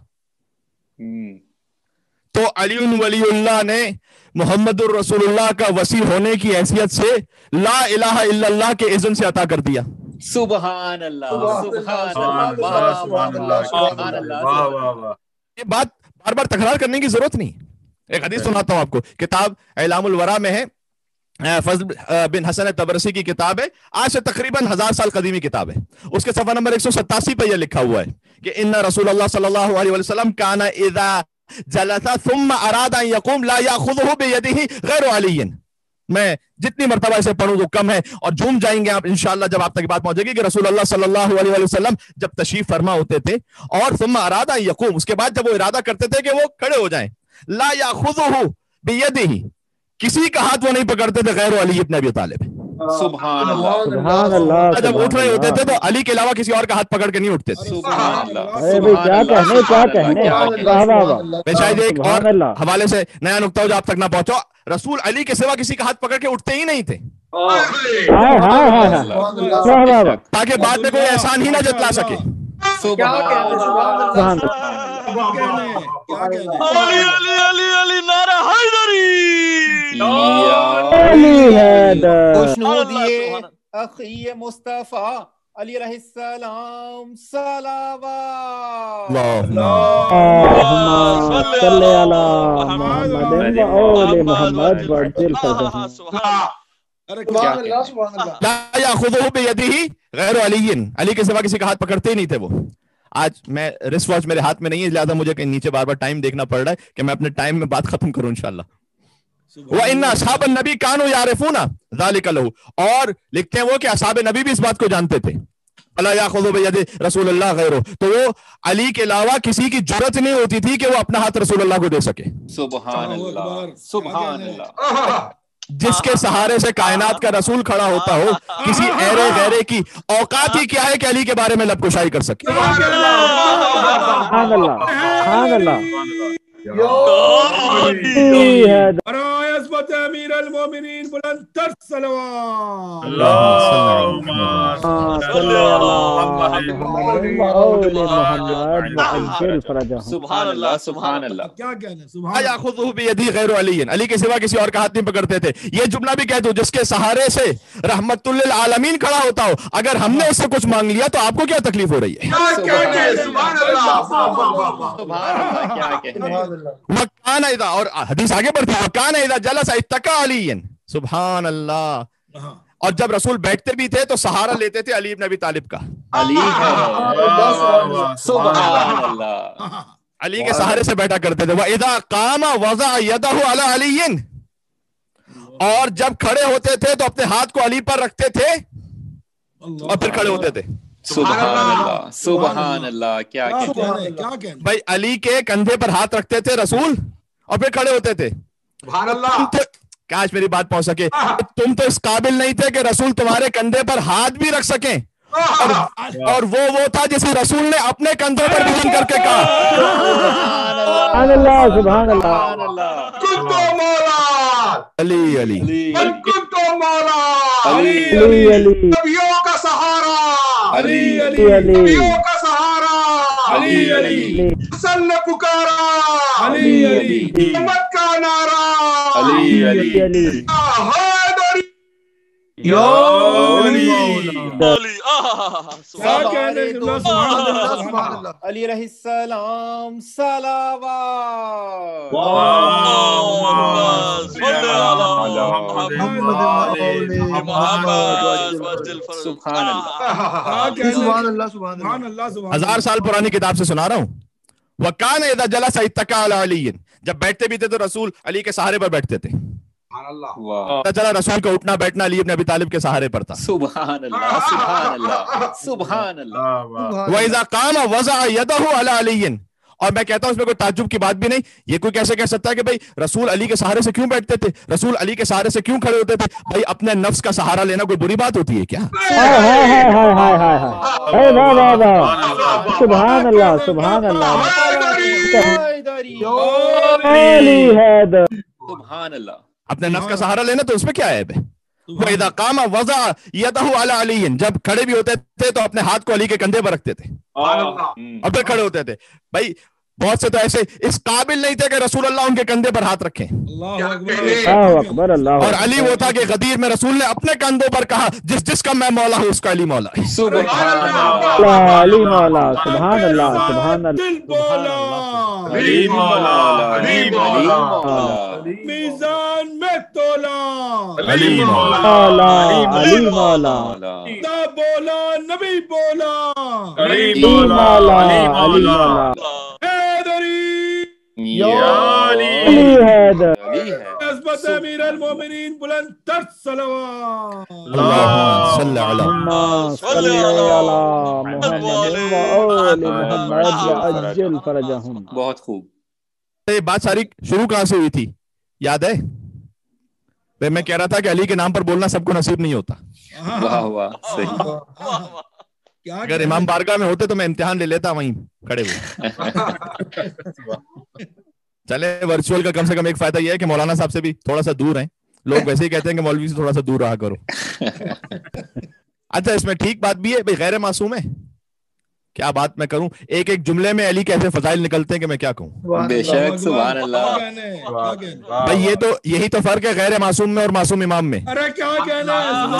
تو علی ولی اللہ نے محمد الرسول اللہ کا وسیع ہونے کی حیثیت سے لا الہ الا اللہ کے اذن سے عطا کر دیا. سبحان اللہ سبحان اللہ. یہ بات بار بار تکرار کرنے کی ضرورت نہیں. ایک حدیث سناتا ہوں آپ کو, کتاب اعلام الورا میں ہے, फजल बिन हसन तबरसी की किताब है, आज से तकरीबन हजार साल कदीमी किताब है। उसके सफा नंबर एक सौ सतासी पे यह लिखा हुआ है कि इन्ना रसूलुल्लाह सल्लल्लाहु अलैहि वसल्लम काना इज़ा जलसा सुम्मा अरादा अन यक़ूम ला याख़ुज़ुहु बियदिही गैरु अलीय्यिन। मैं जितनी मर्तबा इसे पढ़ूं तो कम है, और झूम जाएंगे आप इंशाअल्लाह जब आप तक बात पहुंचेगी कि रसूलुल्लाह सल्लल्लाहु अलैहि वसल्लम जब तशरीफ फरमा होते थे और सुम्मा अरादा अन यक़ूम, उसके बाद जब वो इरादा करते थे कि वो खड़े हो जाएं, ला याख़ुज़ुहु बियदिही, किसी का हाथ वो नहीं पकड़ते थे गैर अली इब्न अबी तालिब। सुभान अल्लाह, सुभान अल्लाह। जब उठ रहे होते थे तो अली के अलावा किसी और का हाथ पकड़ के नहीं उठते थे। सुभान अल्लाह, अरे भाई क्या कहने क्या कहने, वाह वाह वाह। मैं शायद एक और हवाले से नया नुक्ता हो जो आप तक ना पहुंचो, रसूल अली के सिवा किसी का हाथ पकड़ के उठते ही नहीं थे, ताकि बाद में कोई एहसान ही ना जतला सके। अली अली अली अली नारा हैदरी, खुशनुदिए अखी मुस्तफा अली अलैहिस्सलाम सलावत। सल्ले अला मुहम्मद व आले मुहम्मद वअज्जिल फरजहु। ला याख़ुज़ुहु बियदिही गैरु अलीय्यिन, अली के सिवा किसी का हाथ पकड़ते ही नहीं थे वो। आज मैं रिस्ट वॉच मेरे हाथ में नहीं है, लिहाजा मुझे कहीं नीचे बार बार टाइम देखना पड़ रहा है कि मैं अपने टाइम में बात खत्म करूं इंशाअल्लाह। व इन्ना अस्हाबन नबी कानू यारिफूना ज़ालिका लहू, और लिखते हैं वो कि अस्हाब नबी भी इस बात को जानते थे। अला याख़ुज़ु बियदि रसूलुल्लाह गैरु, तो वो अली के अलावा किसी की जरूरत नहीं होती थी कि वो अपना हाथ रसूलुल्लाह को दे सके। सुभान अल्लाह, सुभान अल्लाह। जिसके सहारे से कायनात का रसूल खड़ा होता हो, किसी ऐरे गैरे की औकात ही क्या है कि अली के बारे में लबकुशाई कर सके। सुभान अल्लाह, सुभान अल्लाह। क्या कहना, अली के सिवा किसी और का हाथ नहीं पकड़ते थे। ये जुमला भी कह दो, जिसके सहारे से रहमतुल लिल आलमीन खड़ा होता हो, अगर हमने उससे कुछ मांग लिया तो आपको क्या तकलीफ हो रही है? वकान इदा, और हदीस आगे बढ़ती है, वकान इदा जलसा इत्तका अलीयन। सुभान अल्लाह। और जब रसूल बैठते भी थे तो सहारा लेते थे अली इब्न अबी तालिब का। अली है, सुभान अल्लाह, अली के सहारे से बैठा करते थे। वह इदा कामा वज़ा यदहु अला अलीयन, और जब खड़े होते थे तो अपने हाथ को अली पर रखते थे और फिर खड़े होते थे। सुभान अल्लाह, सुभान अल्लाह। क्या कहते भाई, अली के कंधे पर हाथ रखते थे रसूल और फिर खड़े होते थे। काश मेरी बात पहुंच सके। तुम तो इस काबिल नहीं थे कि रसूल तुम्हारे कंधे पर हाथ भी रख सकें, और, और वो वो था जिसे रसूल ने अपने कंधों पर विलीन करके कहा अल्लाह, सुभान अल्लाह। अली अली अली अली नबियों का सहारा, अली अली नबियों का सहारा, अली अली हसन ने पुकारा, अली अली हिम्मत का नारा, अली अली अली हैदरी या अली अली। अली अलैहिस्सलाम सलावत। हजार साल पुरानी किताब से सुना रहा हूँ। वकान इज़ा जलसा इत्तका अला अलीय्यिन, जब बैठते भी थे तो रसूल अली के सहारे पर बैठते थे। पता चला रसूल का उठना बैठना अली इब्न अबी तालिब के सहारे पर था। सुभान अल्लाह, सुभान अल्लाह, सुभान अल्लाह। व इज़ा कामा वज़ा यदहु अला अलीय्यिन, और मैं कहता हूं इसमें कोई ताज्जुब की बात भी नहीं। ये कोई कैसे कह सकता है कि भाई रसूल अली के सहारे से क्यों बैठते थे, रसूल अली के सहारे से क्यों खड़े होते थे? भाई, अपने नफ्स का सहारा लेना कोई बुरी बात होती है क्या? सुभान अल्लाह, सुभान अल्लाह। सुभान अल्लाह। अपने नफ्स का सहारा लेना तो उसमें क्या है? वइज़ा कामा वज़ा यदहु अला अलीय्यिन, जब खड़े भी होते थे तो अपने हाथ को अली के कंधे पर रखते थे और फिर खड़े होते थे। भाई, بہت سے تو ایسے اس قابل نہیں تھے کہ رسول اللہ ان کے کندھے پر ہاتھ رکھیں. اللہ اکبر اللہ. اور علی وہ تھا کہ غدیر میں رسول نے اپنے کندھوں پر کہا جس جس کا میں مولا ہوں اس کا علی مولا ہے. سبحان اللہ علی مولا. سبحان اللہ سبحان اللہ. علی مولا علی مولا. میزان میں تولا علی مولا. علی مولا. خدا بولا نبی بولا علی مولا. علی مولا. علی حیدر. نسبت امیر المومنین بلند تر صلوات. اللہم صلی علی اللہم صلی علی محمد و آل محمد وعجل فرجہم. بہت خوب. یہ بات ساری شروع کہاں سے ہوئی تھی یاد ہے؟ میں کہہ رہا تھا کہ علی کے نام پر بولنا سب کو نصیب نہیں ہوتا. واہ واہ صحیح. اگر امام بارگاہ میں ہوتے تو میں امتحان لے لیتا وہیں کھڑے ہوئے. چلے ورچوئل کا کم سے کم ایک فائدہ یہ ہے کہ مولانا صاحب سے بھی تھوڑا سا دور ہیں. لوگ ویسے ہی کہتے ہیں کہ مولوی سے تھوڑا سا دور رہا کرو. اچھا اس میں ٹھیک بات بھی ہے بھائی غیر معصوم ہے. کیا بات میں کروں, ایک ایک جملے میں علی کیسے فضائل نکلتے ہیں کہ میں کیا کہوں. بے شک سبحان اللہ. بھائی یہ تو یہی تو فرق ہے غیر معصوم میں اور معصوم امام میں. ارے کیا کہنا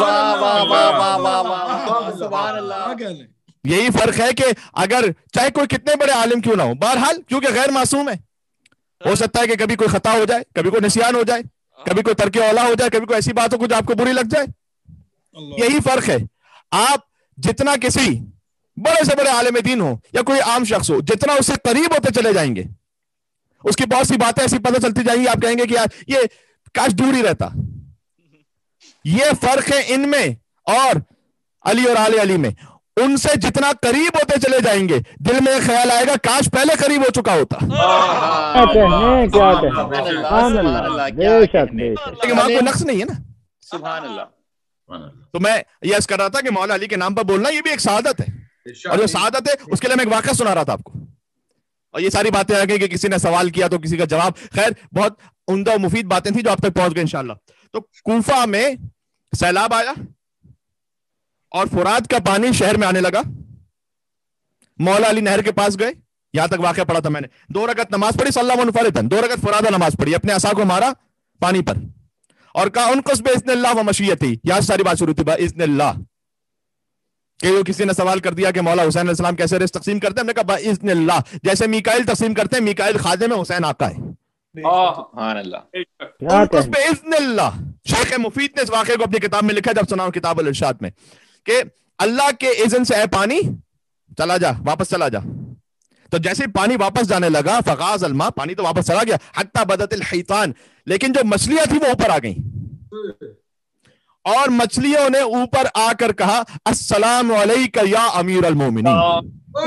ہے. یہی فرق ہے کہ اگر چاہے کوئی کتنے بڑے عالم کیوں نہ ہو, بہرحال کیونکہ غیر معصوم ہے, ہو سکتا ہے کہ کبھی کوئی خطا ہو جائے, کبھی کوئی نسیان ہو جائے, کبھی کوئی ترک اولا ہو جائے, کبھی کوئی ایسی بات ہو کچھ آپ کو بری لگ جائے. یہی فرق ہے. آپ جتنا کسی بڑے سے بڑے عالم دین ہو یا کوئی عام شخص ہو, جتنا اس سے قریب ہوتے چلے جائیں گے اس کی بہت سی باتیں ایسی پتہ چلتی جائیں گی, آپ کہیں گے کہ یار یہ کاش دور ہی رہتا. یہ فرق ہے ان میں اور علی اور آل علی میں. ان سے جتنا قریب ہوتے چلے جائیں گے دل میں ایک خیال آئے گا کاش پہلے قریب ہو چکا ہوتا. لیکن وہاں کوئی نقص نہیں ہے نا. سبحان اللہ. تو میں یہ عرض کر رہا تھا کہ مولا علی کے نام پر بولنا یہ بھی ایک سعادت ہے, اور جو سعادت ہے اس کے لیے میں ایک واقعہ سنا رہا تھا آپ کو. اور یہ ساری باتیں آگے کہ کسی نے سوال کیا تو کسی کا جواب, خیر بہت عمدہ و مفید باتیں تھیں جو آپ تک پہنچ گئے انشاءاللہ. تو کوفہ میں سیلاب آیا اور فرات کا پانی شہر میں آنے لگا. مولا علی نہر کے پاس گئے, یہاں تک واقعہ پڑھا تھا میں نے. دو رکعت نماز پڑھی صلی اللہ منفردن, دو رکعت فرادہ نماز پڑھی, اپنے عصا کو مارا پانی پر اور کہا انقص باذن اللہ و مشیتی. یہاں ساری بات شروع تھی باذن اللہ. کہ کسی نے سوال کر دیا کہ مولا حسین علیہ السلام کیسے رزق تقسیم کرتے ہیں, ہم نے کہا باذن اللہ, جیسے میکائیل تقسیم کرتے ہیں, میکائیل خادم ہے, حسین آقا ہے. سبحان اللہ. انقص باذن اللہ. شیخ مفید نے اس واقعے کو اپنی کتاب میں لکھا, جب سناؤں کتاب الارشاد میں, کہ اللہ کے اذن سے اے پانی چلا جا, واپس چلا جا. تو جیسے پانی واپس جانے لگا فغاز الماء, پانی تو واپس چلا گیا, حتی بدت الحیطان, لیکن جو مچھلیاں تھیں وہ اوپر آ گئیں اور مچھلیوں نے اوپر آ کر کہا السلام علیکہ یا امیر المومنین.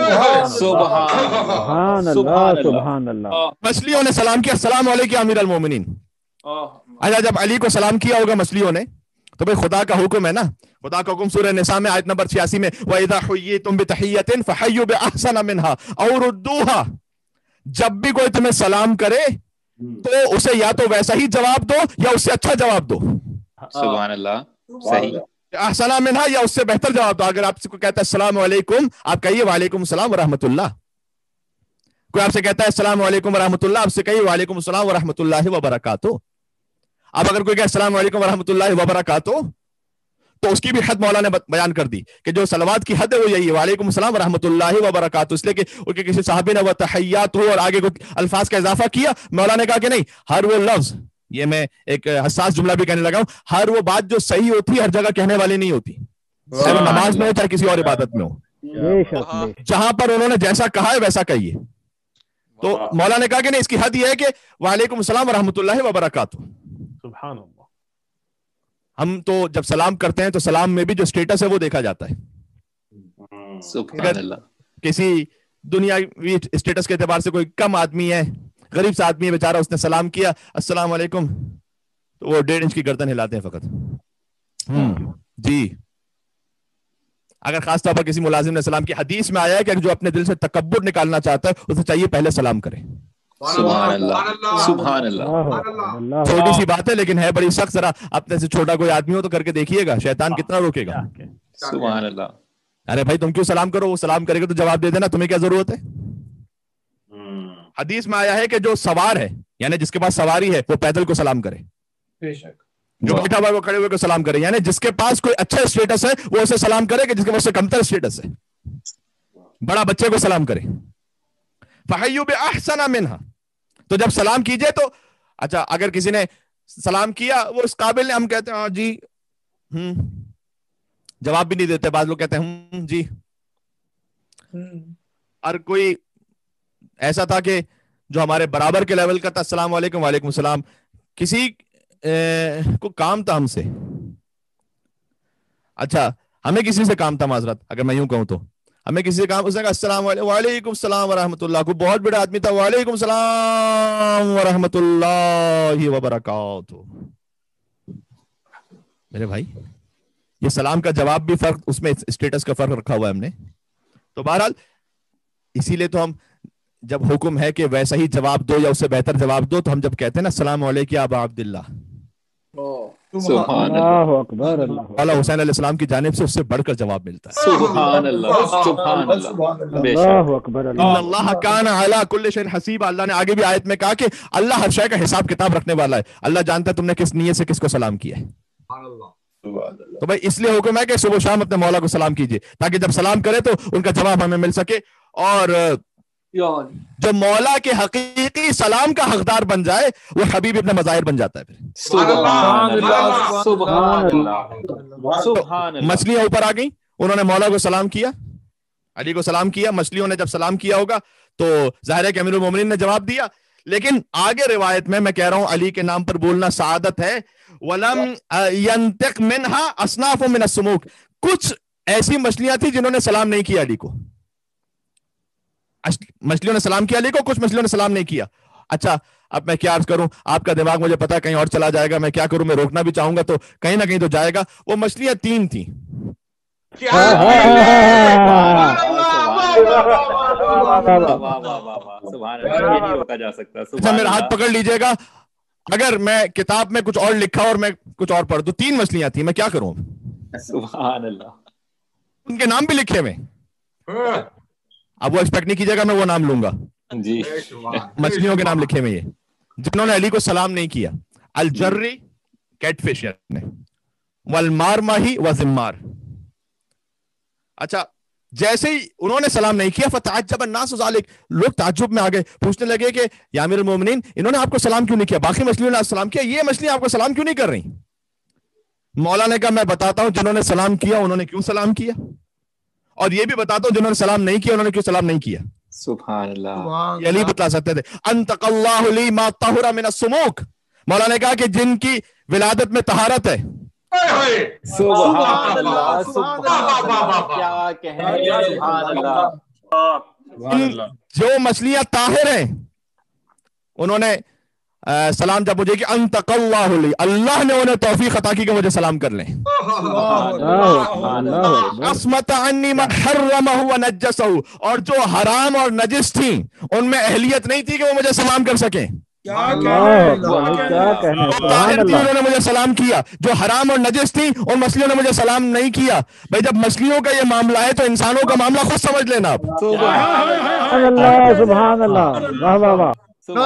سبحان اللہ سبحان اللہ. مچھلیوں نے سلام کیا السلام علیکہ یا امیر المومنین. اچھا جب علی کو سلام کیا ہوگا مچھلیوں نے تو بھئی خدا کا حکم ہے نا, خدا کا حکم سورہ نساء میں آیت نمبر چھیاسی میں وَإِذَا حُيِّيتُم بِتَحِيَّةٍ فَحَيُّوا بِأَحْسَنَ مِنْهَا أَوْ رُدُّوهَا. جب بھی کوئی تمہیں سلام کرے تو اسے یا تو ویسا ہی جواب دو یا اس سے اچھا جواب دو. سبحان اللہ. صحیح. احسن منها یا اس سے بہتر جواب دو. اگر آپ سے کوئی کہتا ہے السلام علیکم, آپ کہیے وعلیکم السلام ورحمۃ اللہ. کوئی آپ سے کہتا ہے السلام علیکم ورحمۃ اللہ, آپ سے کہیے وعلیکم السلام ورحمۃ اللہ وبرکاتہ. اب اگر کوئی کہ السلام علیکم ورحمۃ اللہ وبرکاتہ تو اس کی بھی حد مولا نے بیان کر دی کہ جو صلوات کی حد ہے وہ یہی ہے وعلیکم السلام ورحمۃ اللہ وبرکاتہ. اس لیے کہ ان کے کسی صحابی نے وہ تحیات ہو اور آگے کوئی الفاظ کا اضافہ کیا, مولا نے کہا کہ نہیں, ہر وہ لفظ, یہ میں ایک حساس جملہ بھی کہنے لگا ہوں, ہر وہ بات جو صحیح ہوتی ہر جگہ کہنے والی نہیں ہوتی, چاہے وہ نماز میں ہو چاہے کسی اور عبادت میں ہو. جہاں پر انہوں نے جیسا کہا ہے ویسا کہیے. تو مولا نے کہا کہ نہیں, اس کی حد یہ ہے کہ وعلیکم السلام ورحمۃ اللہ وبرکاتہ. سبحان اللہ. ہم تو جب سلام کرتے ہیں تو سلام میں بھی جو سٹیٹس ہے وہ دیکھا جاتا ہے. سبحان اللہ. کسی دنیاوی سٹیٹس کے اعتبار سے کوئی کم آدمی ہے, غریب سا آدمی ہے بیچارہ, اس نے سلام کیا السلام علیکم, تو وہ ڈیڑھ انچ کی گردن ہلاتے ہیں فقط. جی اگر خاص طور پر کسی ملازم نے سلام کی, حدیث میں آیا ہے کہ جو اپنے دل سے تکبر نکالنا چاہتا ہے اسے چاہیے پہلے سلام کرے. سبحان اللہ. سبحان اللہ. چھوٹی سی بات ہے لیکن ہے بڑی سخت. ذرا اپنے سے چھوٹا کوئی آدمی ہو تو کر کے دیکھیے گا, شیطان کتنا روکے گا. سبحان اللہ. ارے بھائی تم کیوں سلام کرو, وہ سلام کرے گا تو جواب دے دینا, تمہیں کیا ضرورت ہے. حدیث میں آیا ہے کہ جو سوار ہے یعنی جس کے پاس سواری ہے وہ پیدل کو سلام کرے, بے شک جو بیٹھا ہوا ہے وہ کھڑے ہوئے کو سلام کرے, یعنی جس کے پاس کوئی اچھا اسٹیٹس ہے وہ اسے سلام کرے کہ جس کے پاس کمتر اسٹیٹس ہے. بڑا بچے کو سلام کرے. فحیوا بأحسن منہا, تو جب سلام کیجئے تو اچھا اگر کسی نے سلام کیا وہ اس قابل نے, ہم کہتے ہیں ہاں جی ہم جواب بھی نہیں دیتے, بعض لوگ کہتے ہیں ہم جی. اور کوئی ایسا تھا کہ جو ہمارے برابر کے لیول کا تھا, السلام علیکم وعلیکم السلام, کسی کو کام تھا ہم سے, اچھا ہمیں کسی سے کام تھا معذرت اگر میں یوں کہوں تو, ہمیں کسی سے کام, اس نے کہا السلام علیکم وعلیکم السلام ورحمۃ اللہ, کو بہت بڑا آدمی تھا, وعلیکم السلام ورحمۃ اللہ وبرکاتہ. میرے بھائی یہ سلام کا جواب بھی فرق, اس میں اسٹیٹس کا فرق رکھا ہوا ہے ہم نے. تو بہرحال اسی لیے تو ہم جب حکم ہے کہ ویسا ہی جواب دو یا اس سے بہتر جواب دو, تو ہم جب کہتے ہیں نا السلام علیکم یا ابا عبداللہ, اللہ اکبر, اللہ حسین علیہ السلام کی جانب سے اس سے بڑھ کر جواب ملتا ہے. سبحان اللہ سبحان اللہ, اللہ اکبر, ان اللہ کان علی کل شیء حسیبا, اللہ نے آگے بھی آیت میں کہا کہ اللہ ہر شے کا حساب کتاب رکھنے والا ہے. اللہ جانتا ہے تم نے کس نیت سے کس کو سلام کیا ہے. تو بھائی اس لیے حکم ہے کہ صبح شام اپنے مولا کو سلام کیجیے تاکہ جب سلام کرے تو ان کا جواب ہمیں مل سکے, اور جو مولا کے حقیقی سلام کا حقدار بن جائے وہ حبیب ابن مظاہر بن جاتا ہے. پھر سبحان اللہ سبحان اللہ سبحان اللہ. مچھلیاں اوپر آ گئیں, انہوں نے مولا کو سلام کیا, علی کو سلام کیا, مچھلیوں نے جب سلام کیا ہوگا تو ظاہر ہے کہ امیر المومنین نے جواب دیا. لیکن آگے روایت میں میں کہہ رہا ہوں علی کے نام پر بولنا سعادت ہے. وَلَمْ يَنْتِقْ مِنْهَا أَصْنَافٌ مِنَ السُّمُوكِ, کچھ ایسی مچھلیاں تھیں جنہوں نے سلام نہیں کیا علی کو. مچھلیوں نے سلام کیا علی کو, کچھ مچھلیوں نے سلام نہیں کیا. اچھا اب میں کیا عرض کروں, آپ کا دماغ مجھے پتا ہے کہیں اور چلا جائے گا, میں کیا کروں, میں روکنا بھی چاہوں گا تو کہیں نہ کہیں تو جائے گا. وہ مچھلیاں تین تھیں. میرا ہاتھ پکڑ لیجئے گا, اگر میں کتاب میں کچھ اور لکھا اور میں کچھ اور پڑھ دوں, تین مچھلیاں تھیں, میں کیا کروں. سبحان اللہ, ان کے نام بھی لکھے ہوئے. اب وہ ایکسپیکٹ نہیں کیجیے گا میں وہ نام لوں گا جی. مچھلیوں کے نام لکھے ہوئے ہیں جنہوں نے علی کو سلام نہیں کیا. الجری کیٹ فش نے, والمار ماہی وزمار. اچھا جیسے ہی انہوں نے سلام نہیں کیا فتعجب الناس ذلک, لوگ تعجب میں آ گئے, پوچھنے لگے کہ یا امیر المومنین انہوں نے آپ کو سلام کیوں نہیں کیا, باقی مچھلیوں نے سلام کیا, یہ مچھلیاں آپ کو سلام کیوں نہیں کر رہی. مولا نے کہا میں بتاتا ہوں جنہوں نے سلام کیا انہوں نے کیوں سلام کیا, اور یہ بھی بتاتا ہوں جنہوں نے سلام نہیں کیا انہوں نے کیوں سلام نہیں کیا. سبحان اللہ, یہ علی بتلا سکتے تھے. انتق اللہ لی ما طہر من السموک, مولا نے کہا کہ جن کی ولادت میں طہارت ہے. سبحان اللہ سبحان اللہ, کیا کہنے, سبحان اللہ. جو مچھلیاں طاہر ہیں انہوں نے سلام جب مجھے کہ انتق اللہ لی, اللہ نے انہیں توفیق عطا کی کہ مجھے سلام کر لیں. عصمت عنی من حرمہ ونجسہ, اور جو حرام اور نجس تھیں ان میں اہلیت نہیں تھی کہ وہ مجھے سلام کر سکیں. انہوں نے مجھے سلام کیا, جو حرام اور نجس تھی ان مچھلیوں نے مجھے سلام نہیں کیا. بھائی جب مچھلیوں کا یہ معاملہ ہے تو انسانوں کا معاملہ خود سمجھ لینا آپ. سبحان اللہ سبحان اللہ, واہ واہ واہ.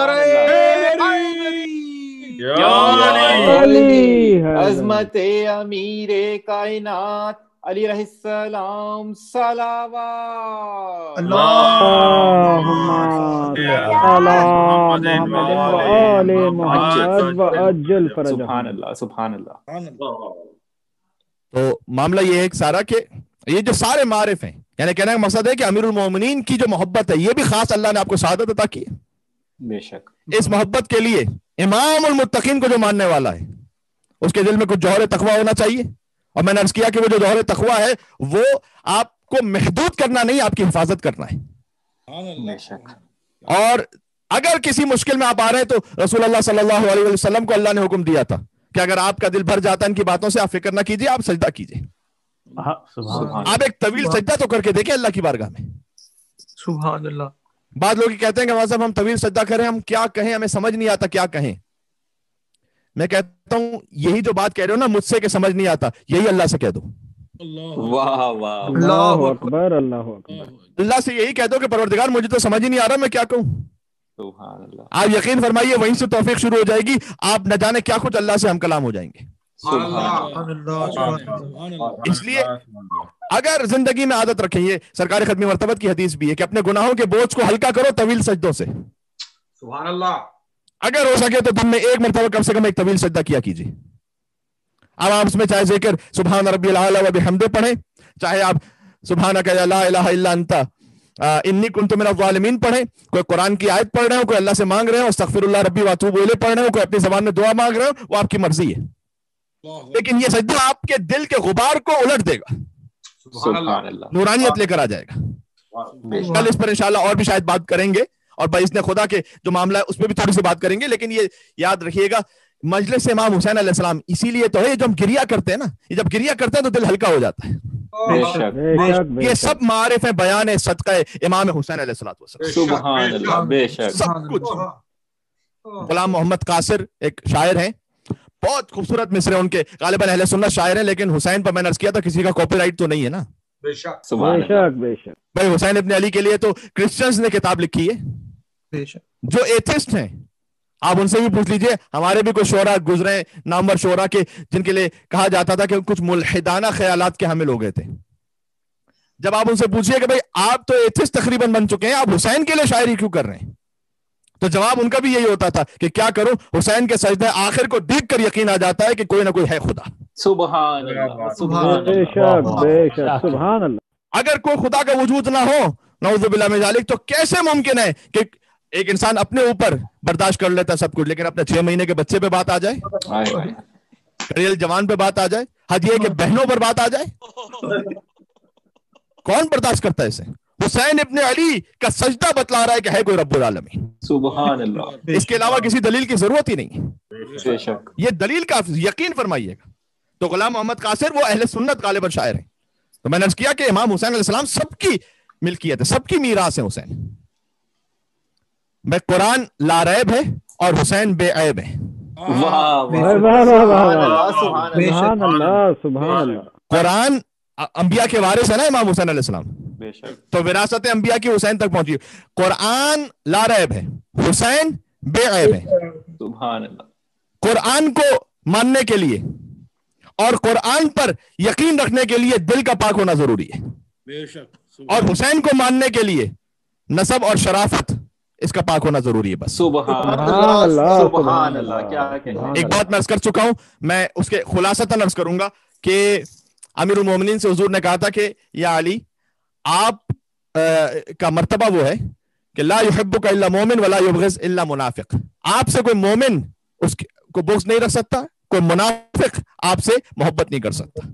عظمت امیر کائنات علی علیہ السلام صلوات. اللہم علی محمد و آل محمد و عجل فرجہ. سبحان اللہ سبحان اللہ. تو معاملہ یہ ہے ایک سارا کہ یہ جو سارے معارف ہیں, یعنی کہنے کا مقصد ہے کہ امیر المومنین کی جو محبت ہے یہ بھی خاص اللہ نے آپ کو سعادت عطا کی ہے. بے شک اس محبت کے لیے امام المتقین کو جو ماننے والا ہے اس کے دل میں کچھ جوہر تقویٰ ہونا چاہیے. اور میں نے عرض کیا کہ وہ جو جوہر تقویٰ ہے وہ آپ کو محدود کرنا نہیں, آپ کی حفاظت کرنا ہے. بے شک. اور اگر کسی مشکل میں آپ آ رہے ہیں تو رسول اللہ صلی اللہ علیہ وسلم کو اللہ نے حکم دیا تھا کہ اگر آپ کا دل بھر جاتا ہے ان کی باتوں سے, آپ فکر نہ کیجیے, آپ سجدہ کیجیے. آپ ایک طویل سجدہ تو کر کے دیکھیں اللہ کی بارگاہ میں. سبحان اللہ. بعض لوگ کہتے ہیں کہ صاحب ہم طویل سجدہ کریں, ہم کیا کہیں, ہمیں سمجھ نہیں آتا کیا کہیں. میں کہتا ہوں یہی جو بات کہہ رہے ہو نا مجھ سے کہ سمجھ نہیں آتا, یہی اللہ سے کہہ دو. واہ واہ, اللہ اکبر اللہ اکبر. اللہ سے یہی کہہ دو کہ پروردگار مجھے تو سمجھ ہی نہیں آ رہا, میں کیا کہوں. آپ یقین فرمائیے وہیں سے توفیق شروع ہو جائے گی، آپ نہ جانے کیا کچھ اللہ سے ہم کلام ہو جائیں گے۔ اس لیے اگر زندگی میں عادت رکھیں، یہ سرکار ختمی مرتبت کی حدیث بھی ہے کہ اپنے گناہوں کے بوجھ کو ہلکا کرو طویل سجدوں سے۔ سبحان اللہ۔ اگر ہو سکے تو دن میں ایک مرتبہ کم سے کم ایک طویل سجدہ کیا کیجیے۔ اب آپ اس میں چاہے ذکر سبحان ربی الاعلی و بحمدہ پڑھیں، چاہے آپ سبحانک لا الہ الا انت انی کنت من الظالمین پڑھیں، کوئی قرآن کی آیت پڑھ رہے ہو، کوئی اللہ سے مانگ رہے ہو استغفر اللہ ربی واتوب الیہ پڑھ رہے ہو، کوئی اپنی زبان میں دعا مانگ رہے ہو، وہ آپ کی مرضی ہے، لیکن یہ سجدہ آپ کے دل کے غبار کو الٹ دے گا، نورانیت لے کر آ جائے گا۔ کل اس پر انشاءاللہ اور بھی شاید بات کریں گے، اور باذن خدا کے جو معاملہ ہے اس پہ بھی تھوڑی سی بات کریں گے، لیکن یہ یاد رکھیے گا مجلس امام حسین علیہ السلام اسی لیے تو ہے، جب ہم گریا کرتے ہیں نا، یہ جب گریا کرتے ہیں تو دل ہلکا ہو جاتا ہے۔ یہ سب معارف ہیں، بیان ہے صدقہ امام حسین علیہ السلام، سبحان اللہ، بے شک سب کچھ۔ غلام محمد قاصر ایک شاعر ہیں، بہت خوبصورت مصرے ان کے، غالباً اہل سنت شاعر ہیں، لیکن حسین پر میں نے عرض کیا تھا کسی کا کاپی رائٹ تو نہیں ہے نا۔ بے شک سبحان اللہ۔ بھائی حسین ابن علی کے لیے تو کرسچنز نے کتاب لکھی ہے، جو ایتھسٹ ہیں آپ ان سے بھی پوچھ لیجئے، ہمارے بھی کوئی شعراء گزرے نامور شعراء کے جن کے لیے کہا جاتا تھا کہ کچھ ملحدانہ خیالات کے حامل ہو گئے تھے، جب آپ ان سے پوچھئے کہ بھائی آپ تو ایتھسٹ تقریباً بن چکے ہیں، آپ حسین کے لیے شاعری کیوں کر رہے ہیں، تو جواب ان کا بھی یہی ہوتا تھا کہ کیا کروں، حسین کے سجدے آخر کو دیکھ کر یقین آ جاتا ہے کہ کوئی نہ کوئی ہے خدا۔ سبحان اللہ، سبحان اللہ۔ اگر کوئی خدا کا وجود نہ ہو نعوذ باللہ من ذالک، تو کیسے ممکن ہے کہ ایک انسان اپنے اوپر برداشت کر لیتا سب کچھ، لیکن اپنے چھ مہینے کے بچے پہ بات آ جائے، کریل جوان پہ بات آ جائے، حد یہ کہ بہنوں پر بات آ جائے، کون برداشت کرتا ہے اسے؟ حسین ابن علی کا سجدہ بتلا رہا ہے کہ ہے کوئی رب العالمین، سبحان اللہ، اس کے علاوہ کسی دلیل کی ضرورت ہی نہیں، بے شک یہ دلیل کا یقین فرمائیے گا۔ تو غلام محمد قاصر وہ اہل سنت غالباً شاعر ہیں، تو میں نے عرض کیا کہ امام حسین علیہ السلام سب کی ملکیت ہے، سب کی میراث ہے حسین، میں قرآن لا ریب ہے اور حسین بے عیب ہے۔ سبحان اللہ، سبحان اللہ۔ قرآن انبیاء کے وارث ہے نا امام حسین علیہ السلام، تو وراثت انبیاء کی حسین تک پہنچی، قرآن لا ریب ہے، حسین بے عیب ہے۔ سبحان اللہ۔ قرآن کو ماننے کے لیے اور قرآن پر یقین رکھنے کے لیے دل کا پاک ہونا ضروری ہے، اور حسین کو ماننے کے لیے نسب اور شرافت اس کا پاک ہونا ضروری ہے بس۔ سبحان اللہ، سبحان اللہ۔ کیا ایک بات میں عرض کر چکا ہوں، میں اس کے خلاصتاً عرض کروں گا کہ امیر المومنین سے حضور نے کہا تھا کہ یا علی، آپ کا مرتبہ وہ ہے کہ لا یحبک الا مومن ولا یبغض الا منافق، آپ سے کوئی مومن اس کو بغض نہیں رکھ سکتا، کوئی منافق آپ سے محبت نہیں کر سکتا۔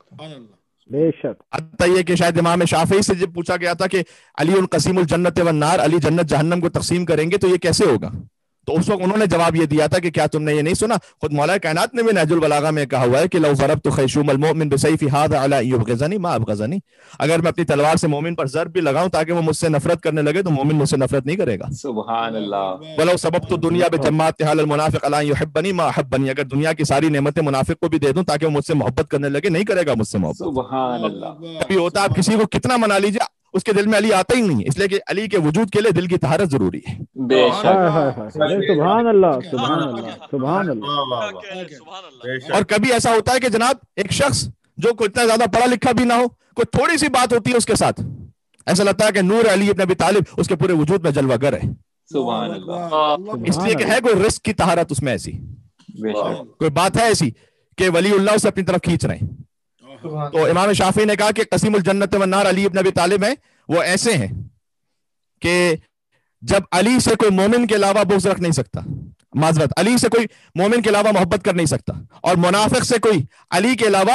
بے شک۔ حتیٰ یہ کہ شاید امام شافعی سے جب پوچھا گیا تھا کہ علی قسیم الجنت والنار، علی جنت جہنم کو تقسیم کریں گے تو یہ کیسے ہوگا، تو اس وقت انہوں نے جواب یہ دیا تھا کہ کیا تم نے یہ نہیں سنا، خود مولا کائنات نے بھی نہج البلاغہ میں کہا ہوا ہے کہ لو ضربت خیشوم المؤمن بسیف هذا علی یبغضنی ما ابغضنی، اگر میں اپنی تلوار سے مومن پر ضرب بھی لگاؤں تاکہ وہ مجھ سے نفرت کرنے لگے تو مومن مجھ سے نفرت نہیں کرے گا۔ سبحان اللہ۔ ولو سببت الدنیا بجماعتها على المنافق الا يحبني ما احبني، اگر دنیا کی ساری نعمتیں منافق کو بھی دے دوں تاکہ وہ مجھ سے محبت کرنے لگے، نہیں کرے گا مجھ سے محبت۔ سبحان اللہ۔ کبھی ہوتا آپ کسی کو کتنا منا لیجیے اس کے دل میں علی آتا ہی نہیں ہے، اس لیے کہ علی کے وجود کے لیے دل کی طہارت ضروری ہے۔ بے شک۔ سبحان اللہ، سبحان اللہ، سبحان اللہ۔ اور کبھی ایسا ہوتا ہے کہ جناب ایک شخص جو کوئی اتنا زیادہ پڑھا لکھا بھی نہ ہو، کوئی تھوڑی سی بات ہوتی ہے اس کے ساتھ ایسا لگتا ہے کہ نور علی ابن ابی طالب اس کے پورے وجود میں جلوہ گر ہے۔ سبحان اللہ۔ اس لیے کہ ہے کوئی رزق کی طہارت اس میں ایسی، بے شک کوئی بات ہے ایسی کہ ولی اللہ اسے اپنی طرف کھینچ رہے ہیں۔ تو امام شافعی نے کہا کہ قسیم الجنت والنار علی ابن ابی طالب ہیں، وہ ایسے ہیں کہ جب علی سے کوئی مومن کے علاوہ بغض رکھ نہیں سکتا، معذرت علی سے کوئی مومن کے علاوہ محبت کر نہیں سکتا، اور منافق سے کوئی علی کے علاوہ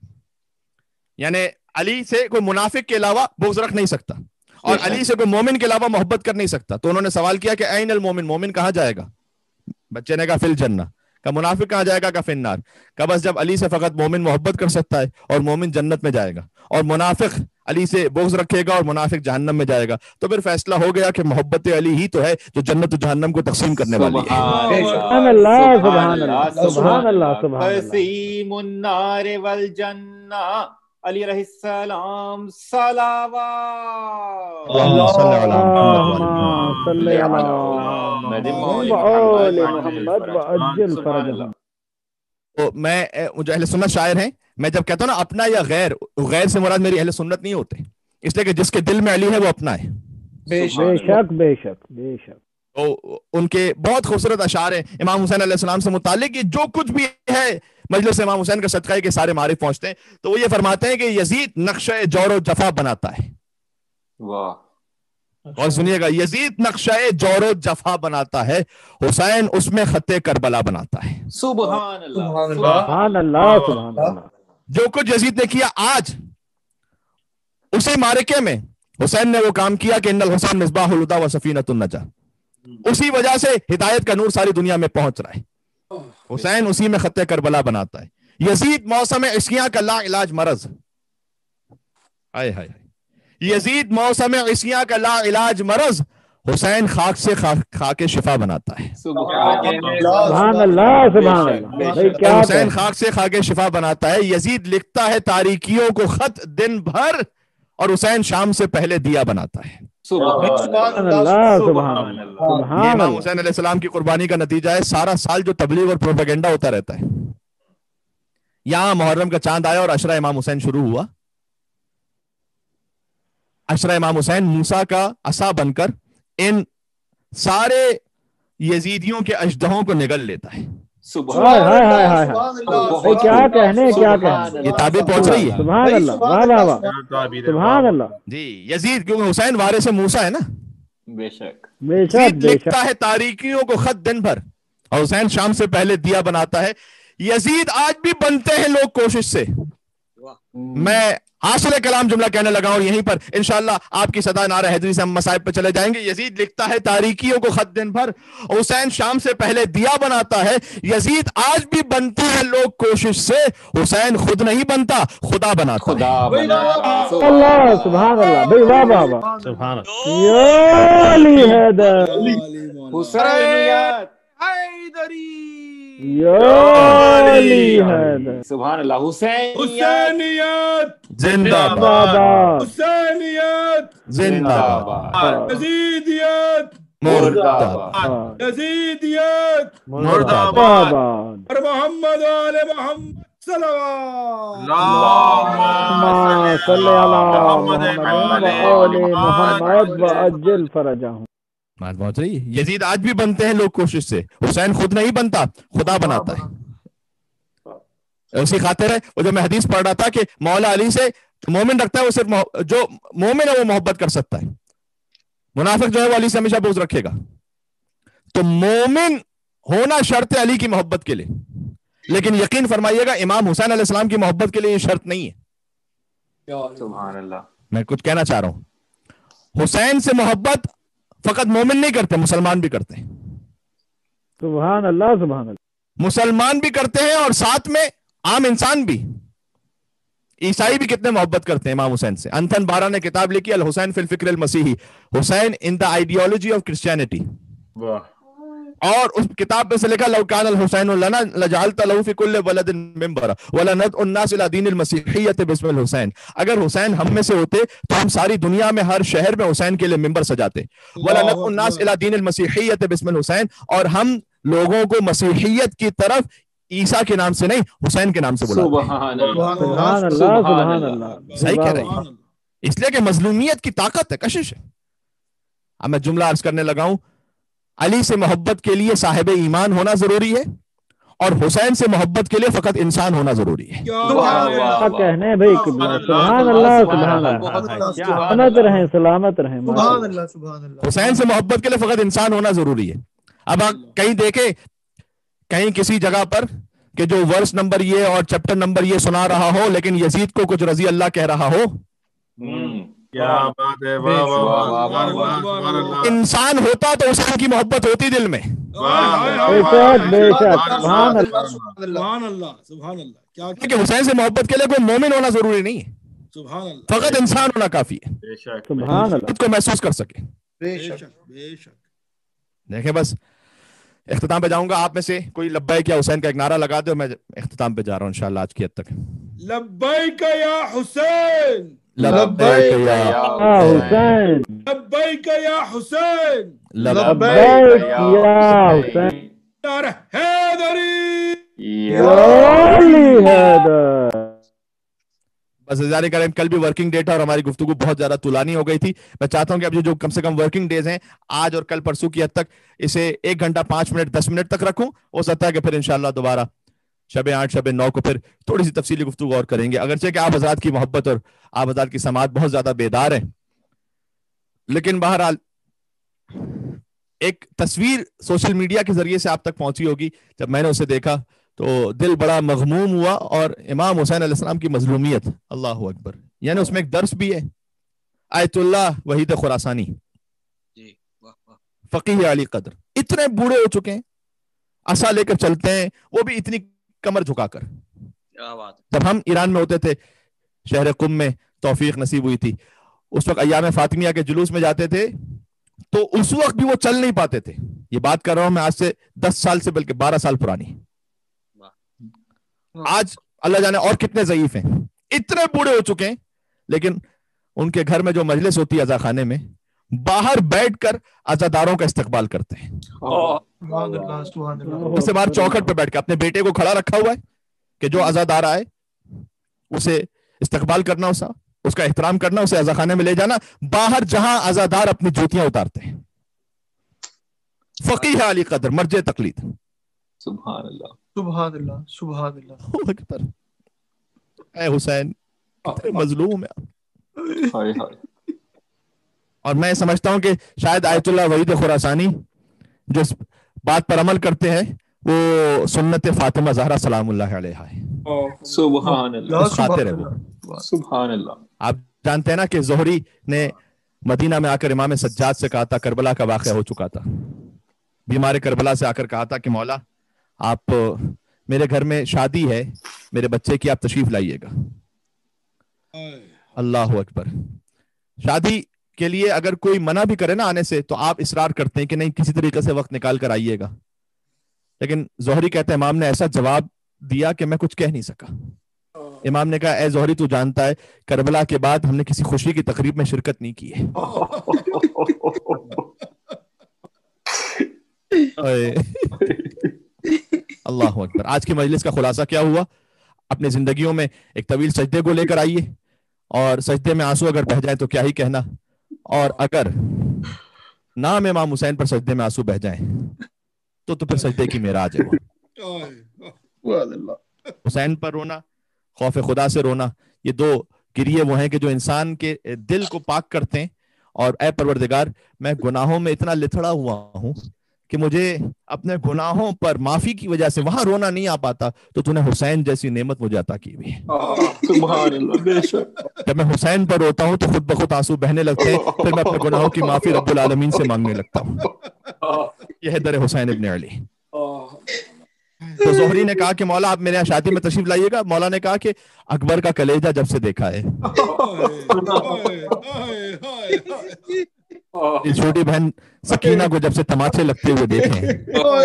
یعنی علی سے کوئی منافق کے علاوہ بغض رکھ نہیں سکتا، اور علی سے کوئی مومن کے علاوہ محبت کر نہیں سکتا، تو انہوں نے سوال کیا کہ این المومن، مومن کہاں جائے گا؟ بچے نے کہا فی الجنہ، کہ منافق کہاں جائے گا؟ کہ فی النار، کہ بس جب علی سے فقط مومن محبت کر سکتا ہے اور مومن جنت میں جائے گا، اور منافق علی سے بغض رکھے گا اور منافق جہنم میں جائے گا، تو پھر فیصلہ ہو گیا کہ محبت علی ہی تو ہے جو جنت و جہنم کو تقسیم کرنے والی ہے۔ سبحان اللہ، سبحان اللہ، سبحان اللہ، سبحان اللہ۔ قسیم النار والجنہ علی علیہ السلام صلوات اللهم صل على محمد وآل محمد وعجل فرجهم. تو میں جو اہل سنت شاعر ہیں، میں جب کہتا ہوں نا اپنا یا غیر، غیر سے مراد میری اہل سنت نہیں ہوتے، اس لیے کہ جس کے دل میں علی ہے وہ اپنا ہے. بے شک بے شک بے شک. تو ان کے بہت خوبصورت اشعار ہیں امام حسین علیہ السلام سے متعلق، جو کچھ بھی ہے مجلس امام حسین کا صدقہ ہے کہ سارے معارف پہنچتے ہیں. تو وہ یہ فرماتے ہیں کہ یزید نقشہ جور و جفا بناتا ہے. واہ. اور سنیے گا، یزید نقشہ جور و جفا بناتا ہے، حسین اس میں خط کربلا بناتا ہے. سبحان اللہ سبحان اللہ سبحان اللہ. جو کچھ یزید نے کیا آج اسی معرکے میں حسین نے وہ کام کیا کہ ان الحسین مصباح الہدی و سفینۃ النجاہ، اسی وجہ سے ہدایت کا نور ساری دنیا میں پہنچ رہا ہے. حسین اسی میں خط کربلا بناتا ہے. یزید موسم عصیاں کا لا علاج مرض، آئے ہائے یزید موسم عصیاں کا لا علاج مرض، حسین خاک سے خاک شفا بناتا ہے. سبحان اللہ سبحان اللہ. حسین خاک سے خاک شفا بناتا ہے. یزید لکھتا ہے تاریکیوں کو خط دن بھر، اور حسین شام سے پہلے دیا بناتا ہے. سبحان اللہ سبحان اللہ. یہ امام حسین علیہ السلام کی قربانی کا نتیجہ ہے. سارا سال جو تبلیغ اور پروپیگنڈا ہوتا رہتا ہے، یہاں محرم کا چاند آیا اور عشرہ امام حسین شروع ہوا. عشرہ امام حسین موسیٰ کا عصا بن کر ان سارے یزیدیوں کے اژدہوں کو نگل لیتا ہے. کیا کہنے کیا کہنے. یہ تعبیر پہنچ رہی ہے. سبحان اللہ سبحان اللہ. جی یزید کیونکہ حسین وارث موسیٰ ہے نا. بے شک بے شک یزید لکھتا ہے تاریکیوں کو خط دن بھر، اور حسین شام سے پہلے دیا بناتا ہے. یزید آج بھی بنتے ہیں لوگ کوشش سے. میں حاصل کلام جملہ کہنے لگا اور یہیں پر انشاءاللہ آپ کی صدا نعرہ حیدری سے ہم مصائب پہ چلے جائیں گے. یزید لکھتا ہے تاریکیوں کو خط دن بھر، حسین شام سے پہلے دیا بناتا ہے. یزید آج بھی بنتے ہیں لوگ کوشش سے، حسین خود نہیں بنتا خدا بناتا ہے. اللہ سبحان اللہ. بھائی واہ واہ واہ سبحان اللہ. یا علی حیدر حسینیت یا علی حیدر. سبحان اللہ. حسینیت زندہ باد حسینیت زندہ باد. یزیدیت مردہ یزیدیت مردہ باد. اور محمد آل محمد صلوات. اللهم صل على محمد وآل محمد وعجل فرجهم. بات پہنچ رہی ہے. یزید آج بھی بنتے ہیں لوگ کوشش سے، حسین خود نہیں بنتا خدا بناتا ہے. اسی خاطر ہے وہ جو میں حدیث پڑھ رہا تھا کہ مولا علی سے مومن رکھتا ہے وہ صرف جو مومن ہے وہ محبت کر سکتا ہے. منافق جو ہے وہ علی سے ہمیشہ بغض رکھے گا. تو مومن ہونا شرط ہے علی کی محبت کے لیے، لیکن یقین فرمائیے گا امام حسین علیہ السلام کی محبت کے لیے یہ شرط نہیں ہے. سبحان اللہ. میں کچھ کہنا چاہ رہا ہوں، حسین سے محبت فقط مومن نہیں کرتے، مسلمان بھی کرتے ہیں. سبحان اللہ سبحان اللہ. مسلمان بھی کرتے ہیں اور ساتھ میں عام انسان بھی. عیسائی بھی کتنے محبت کرتے ہیں امام حسین سے. انتھن بارہ نے کتاب لکھی الحسین فی الفکر المسیحی، Hussain in the ideology of Christianity. اور اس کتاب میں سے لکھا لو کان الحسین لنا لجعلت له فی کل بلد منبرا ولندعو الناس الى دین المسیحیت باسم الحسین. اگر حسین ہم میں سے ہوتے تو ہم ساری دنیا میں ہر شہر میں حسین کے لیے منبر سجاتے. ولندعو الناس الى دین المسیحیت باسم الحسین، اور ہم لوگوں کو مسیحیت کی طرف عیسیٰ کے نام سے نہیں حسین کے نام سے بلاتے. سبحان اللہ سبحان اللہ سبحان اللہ. صحیح کہہ رہی ہے. اس لیے کہ مظلومیت کی طاقت ہے، کشش ہے. اب میں جملہ عرض کرنے لگا ہوں. علی سے محبت کے لیے صاحب ایمان ہونا ضروری ہے، اور حسین سے محبت کے لیے فقط انسان ہونا ضروری ہے. کیا کہنے بھائی. سبحان اللہ سبحان اللہ. سلامت رہیں سلامت رہیں. حسین سے محبت کے لیے فقط انسان ہونا ضروری ہے. اب آپ کہیں دیکھیں کہیں کسی جگہ پر کہ جو ورس نمبر یہ اور چیپٹر نمبر یہ سنا رہا ہو لیکن یزید کو کچھ رضی اللہ کہہ رہا ہو. انسان ہوتا تو حسین کی محبت ہوتی دل میں. کہ حسین سے محبت کے لیے کوئی مومن ہونا ضروری نہیں ہے، فقط انسان ہونا کافی ہے خود کو محسوس کر سکے. دیکھیں بس اختتام پہ جاؤں گا. آپ میں سے کوئی لبیک یا حسین کا ایک نعرہ لگا دے اور میں اختتام پہ جا رہا ہوں انشاءاللہ آج کی حد تک. لبیک یا حسین لبیک یا حسین لبیک یا حسین لبیک یا حسین یار حیدری یا علی حیدر. بس ظاہر کریں کل بھی ورکنگ ڈے تھا اور ہماری گفتگو بہت زیادہ طولانی ہو گئی تھی. میں چاہتا ہوں کہ اب جو کم سے کم ورکنگ ڈیز ہیں آج اور کل پرسوں کی حد تک اسے ایک گھنٹہ پانچ منٹ دس منٹ تک رکھوں. ہو سکتا ہے کہ پھر انشاءاللہ دوبارہ شب آٹھ شب نو کو پھر تھوڑی سی تفصیلی گفتگو اور کریں گے. اگرچہ کہ آپ حضرات کی محبت اور آپ حضرات کی سماعت بہت زیادہ بیدار ہیں, لیکن بہرحال ایک تصویر سوشل میڈیا کے ذریعے سے آپ تک پہنچی ہوگی. جب میں نے اسے دیکھا تو دل بڑا مغموم ہوا, اور امام حسین علیہ السلام کی مظلومیت, اللہ اکبر, یعنی اس میں ایک درس بھی ہے. آیت اللہ وحید خراسانی فقیہ علی قدر اتنے بوڑھے ہو چکے ہیں, عصا لے کر چلتے ہیں, وہ بھی اتنی کمر جھکا کر. جب ہم ایران میں ہوتے تھے, شہر قم میں توفیق نصیب ہوئی تھی, اس وقت ایام فاطمیہ کے جلوس میں جاتے تھے تو اس وقت بھی وہ چل نہیں پاتے تھے. یہ بات کر رہا ہوں میں آج سے دس سال سے بلکہ بارہ سال پرانی. آج اللہ جانے اور کتنے ضعیف ہیں, اتنے بوڑھے ہو چکے ہیں, لیکن ان کے گھر میں جو مجلس ہوتی ہے عزا خانے میں, باہر بیٹھ کر عزاداروں کا استقبال کرتے ہیں. اسے باہر چوکھٹ پہ بیٹھ کے اپنے بیٹے کو کھڑا رکھا ہوا ہے کہ جو عزادار آئے اسے استقبال کرنا, اسا اس کا احترام کرنا, اسے عزا خانے میں لے جانا. باہر جہاں عزادار اپنی جوتیاں اتارتے ہیں. فقیہ علی قدر مرجع تقلید. سبحان اللہ سبحان اللہ سبحان اللہ اکبر. اے حسین کتنے مظلوم ہیں. ہائے ہائے. اور میں سمجھتا ہوں کہ شاید آیت اللہ وحید خراسانی جو اس بات پر عمل کرتے ہیں وہ سنت فاطمہ زہرا سلام اللہ علیہا ہے. سبحان اللہ خاطر ہے وہ. سبحان اللہ. آپ جانتے ہیں نا کہ زہری نے مدینہ میں آ کر امام سجاد سے کہا تھا, کربلا کا واقعہ ہو چکا تھا, بیمار کربلا سے آ کر کہا تھا کہ مولا آپ میرے گھر میں شادی ہے, میرے بچے کی آپ تشریف لائیے گا. اللہ اکبر. شادی کے لیے اگر کوئی منع بھی کرے نا آنے سے تو آپ اصرار کرتے ہیں کہ نہیں کسی طریقے سے وقت نکال کر آئیے گا. لیکن زہری کہتے ہیں امام نے ایسا جواب دیا کہ میں کچھ کہہ نہیں سکا. امام نے کہا اے زہری تو جانتا ہے کربلا کے بعد ہم نے کسی خوشی کی تقریب میں شرکت نہیں کی ہے. اللہ اکبر. آج کی مجلس کا خلاصہ کیا ہوا؟ اپنی زندگیوں میں ایک طویل سجدے کو لے کر آئیے, اور سجدے میں آنسو اگر بہ جائیں تو کیا ہی کہنا, اور اگر نام امام حسین پر سجدے میں آنسو بہ جائیں تو تو پھر سجدے کی معراج ہے وہ. حسین پر رونا, خوف خدا سے رونا, یہ دو گریے وہ ہیں کہ جو انسان کے دل کو پاک کرتے ہیں. اور اے پروردگار میں گناہوں میں اتنا لتھڑا ہوا ہوں کہ مجھے اپنے گناہوں پر معافی کی وجہ سے وہاں رونا نہیں آ پاتا, تو تو نے حسین جیسی نعمت مجھے عطا کی ہوئی ہے. سبحان اللہ. بے شک جب میں حسین پر روتا ہوں تو خود بخود آنسو بہنے لگتے ہیں, پھر میں اپنے گناہوں کی معافی رب العالمین سے مانگنے لگتا ہوں. یہ ہے در حسین ابن علی. تو زہری نے کہا کہ مولا آپ میرے یہاں شادی میں تشریف لائیے گا. مولا نے کہا کہ اکبر کا کلیجہ جب سے دیکھا ہے, چھوٹی بہن سکینہ کو جب سے تماچے لگتے ہوئے دیکھے ہیں,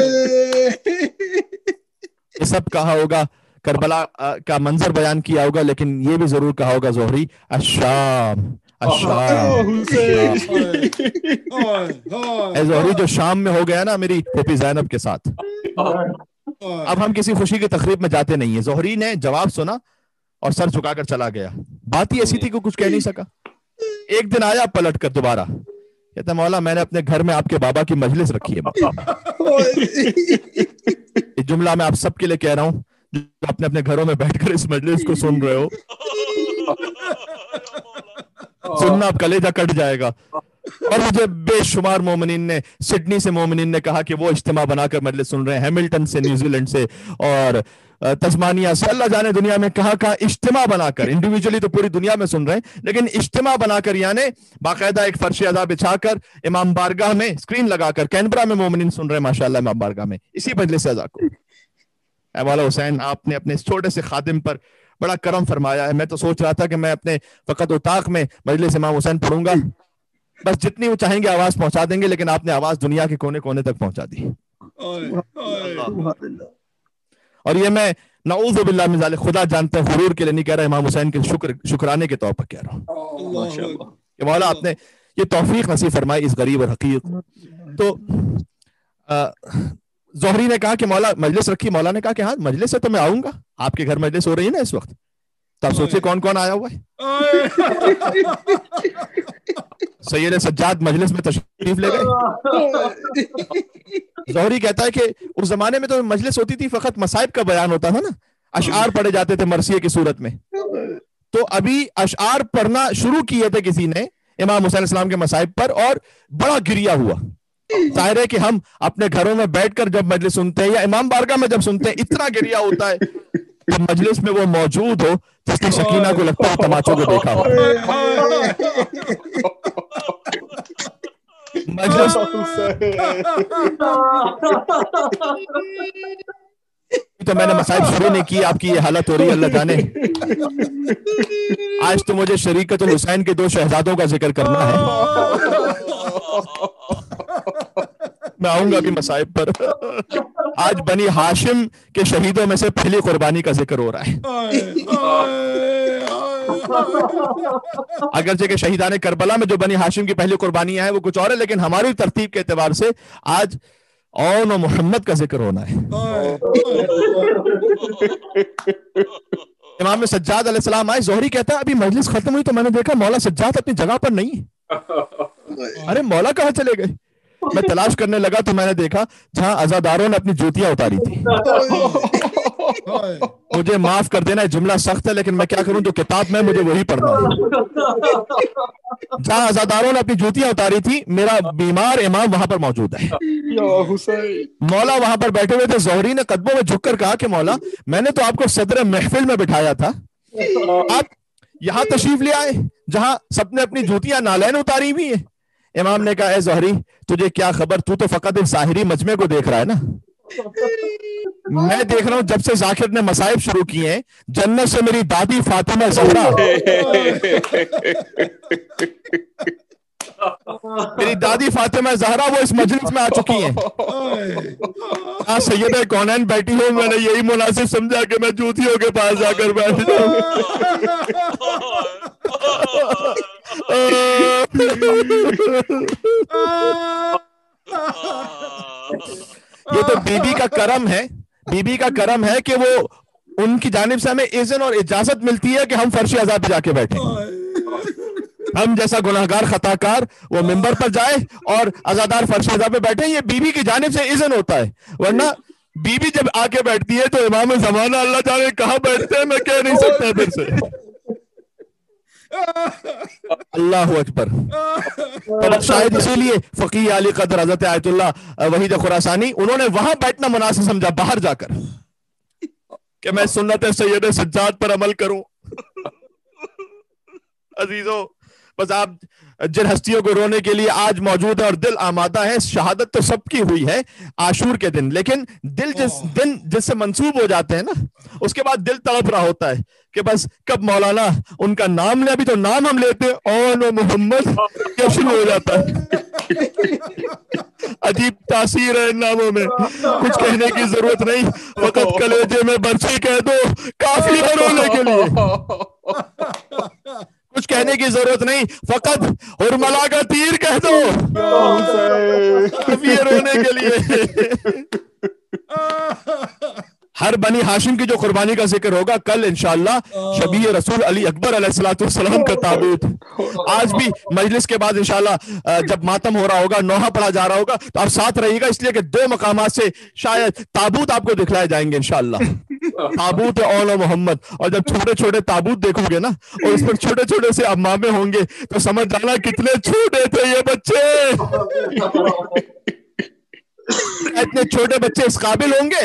یہ سب کہا ہوگا, کربلا کا منظر بیان کیا ہوگا, لیکن یہ بھی ضرور کہا ہوگا زہری الشام الشام. اے زہری جو شام میں ہو گیا نا میری پھوپھی زینب کے ساتھ, اب ہم کسی خوشی کی تقریب میں جاتے نہیں ہیں. زہری نے جواب سنا اور سر جھکا کر چلا گیا. بات ہی ایسی تھی کہ کچھ کہہ نہیں سکا. ایک دن آیا پلٹ کر دوبارہ, کہتا مولا میں نے اپنے گھر میں آپ کے بابا کی مجلس رکھی ہے. یہ جملہ میں آپ سب کے لیے کہہ رہا ہوں جو اپنے اپنے گھروں میں بیٹھ کر اس مجلس کو سن رہے ہو, سننا اب کلیجہ کٹ جائے گا. اور مجھے بے شمار مومنین نے, سڈنی سے مومنین نے کہا کہ وہ اجتماع بنا کر مجلس سن رہے ہیں, ہیملٹن سے, نیوزی لینڈ سے, اور تسمانیہ سے, اللہ جانے دنیا میں کہاں کہاں اجتماع بنا کر, انڈیویجولی تو پوری دنیا میں سن رہے ہیں, لیکن اجتماع بنا کر, یعنی باقاعدہ ایک فرش ادا بچھا کر امام بارگاہ میں اسکرین لگا کر کینبرا میں مومنین سن رہے ہیں ماشاءاللہ امام بارگاہ میں, اسی مجلس ادا کو. اے مولا حسین آپ نے اپنے اس چھوٹے سے خادم پر بڑا کرم فرمایا ہے. میں تو سوچ رہا تھا کہ میں اپنے فقط اتاق میں مجلس امام حسین پڑھوں گا, بس جتنی وہ چاہیں گے آواز پہنچا دیں گے, لیکن آپ نے آواز دنیا کے کونے کونے تک پہنچا دی. اور یہ میں नऊज़ु बिल्लाह मिन ज़ालिक, खुदा जानता है, गुरूर के लिए नहीं कह रहा, इमाम हुसैन के शुक्र शुक्राने के तौर पर कह रहा हूँ कि मौला आपने ये तौफीक नसीब फरमाई इस गरीब और हकीर। तो ज़ोहरी ने कहा कि मौला मजलिस रखी, मौला ने कहा कि हाँ मजलिस है तो मैं आऊंगा, आपके घर मजलिस हो रही है ना इस वक्त। तो आप सोचिए कौन कौन आया हुआ है। सैयद सज्जाद मजलिस में तशरीफ ले गए। ज़ोहरी कहता है कि उस जमाने में तो मजलिस होती थी, फकत मसाइब का बयान होता था ना, अशआर पढ़े जाते थे मरसिये की सूरत में। तो अभी अशआर पढ़ना शुरू किए थे किसी ने इमाम हुसैन अलैहिस्सलाम के मसाइब पर, और बड़ा गिरिया हुआ। जाहिर है कि हम अपने घरों में बैठकर जब मजलिस सुनते हैं या इमाम बारगाह में जब सुनते हैं, इतना गिरिया होता है। तो मजलिस में वो मौजूद हो जिसने शकीना को लगता है तमाचों को देखा हो। मजलिस तो मैंने मसाइब शुरू नहीं की, आपकी ये हालत हो रही है, अल्लाह जाने। आज तो मुझे शरीकतुल हुसैन के दो शहजादों का जिक्र करना है। मैं आऊंगा अभी मसाइब पर। आज बनी हाशिम के शहीदों में से पहली कुर्बानी का जिक्र हो रहा है। अगरचे के शहीदाने करबला में जो बनी हाशिम की पहली कुर्बानियां हैं वो कुछ और है, लेकिन हमारी तरतीब के एतबार से आज औन मोहम्मद का जिक्र होना है। इमाम सज्जाद अलैहिस्सलाम आए। ज़ोहरी कहता है अभी मजलिस खत्म हुई तो मैंने देखा मौला सज्जाद अपनी जगह पर नहीं है। अरे मौला कहाँ चले गए? मैं तलाश करने लगा तो मैंने देखा जहां अज़ादारों ने अपनी जूतियां उतारी थी। मुझे माफ कर देना, जुमला सख्त है लेकिन मैं क्या करूं, जो किताब में मुझे वही पढ़ना है। जहां अज़ादारों ने अपनी जूतियां उतारी थी, मेरा बीमार इमाम वहां पर मौजूद है। मौला वहां पर बैठे हुए थे। ज़ोहरी ने कदमों में झुककर कहा कि मौला मैंने तो आपको सदर महफिल में बिठाया था, आप यहाँ तशरीफ ले आए जहां सबने अपनी जूतियां नालैन उतारी हुई है। इमाम ने कहा, ए ज़ोहरी तुझे क्या खबर, तू तो फकत एक ज़ाहिरी मजमे को देख रहा है ना। मैं देख रहा हूं जब से जाकिर ने मसाइब शुरू किए हैं, जन्नत से मेरी दादी फातिमा ज़हरा, मेरी दादी फातिमा ज़हरा वो इस मजलिस में आ चुकी हैं। हाँ सैयद कौनैन बैठी हो, मैंने यही मुनासिब समझा कि मैं जूतियों के पास जाकर बैठ जाऊं। ये तो बीबी का करम है, बीबी का करम है कि वो उनकी जानिब से हमें इज़्न और इजाजत मिलती है कि हम फर्श अज़ा पे जाके बैठे। हम जैसा गुनाहगार खताकार वो मिंबर पर जाए और अज़ादार फर्श अज़ा पे बैठे, ये बीबी की जानिब से इज़्न होता है। वरना बीबी जब आके बैठती है तो इमाम ज़माना अल्लाह जाने कहाँ बैठते हैं, मैं कह नहीं सकता फिर से। अल्लाह अकबर। तो शायद इसीलिए फकीह आली कदर हज़रत आयतुल्लाह वहीद खुरासानी उन्होंने वहां बैठना मुनासिब समझा, बाहर जाकर, कि मैं सुन्नत सैयद सज्जाद पर अमल करूं। अजीजों, बस आप जिन हस्तियों को रोने के लिए आज मौजूद है और दिल आमादा है, शहादत तो सबकी हुई है आशूर के दिन, लेकिन दिल जिस दिन जिससे मंसूब हो जाते हैं ना, उसके बाद दिल तड़प रहा होता है कि बस कब मौलाना उनका नाम ले। अभी तो नाम हम लेते हैं और मोहम्मद क्या शुरू हो जाता है। अजीब तासीर है इन नामों में, कुछ कहने की जरूरत नहीं, फकत कलेजे में बर्छी कह दो काफी है रोने के लिए। कुछ कहने की जरूरत नहीं, फकत हुरमला का तीर कह दो काफी है रोने के लिए। हर बनी हाशिम की जो कुर्बानी का जिक्र होगा कल इंशाअल्लाह, शबी रसूल अली अकबर अलैहिस्सलाम का ताबूत। आज भी मजलिस के बाद इंशाअल्लाह जब मातम हो रहा होगा, नौहा पढ़ा जा रहा होगा, तो आप साथ रहिएगा, इसलिए कि दो मकामात से शायद ताबूत आपको दिखलाए जाएंगे इंशाअल्लाह। ताबूत है औला मोहम्मद, और जब छोटे छोटे ताबूत देखोगे ना और इस पर छोटे छोटे से अम्मामे होंगे तो समझ जाना कितने छोटे थे ये बच्चे। इतने छोटे बच्चे इस काबिल होंगे।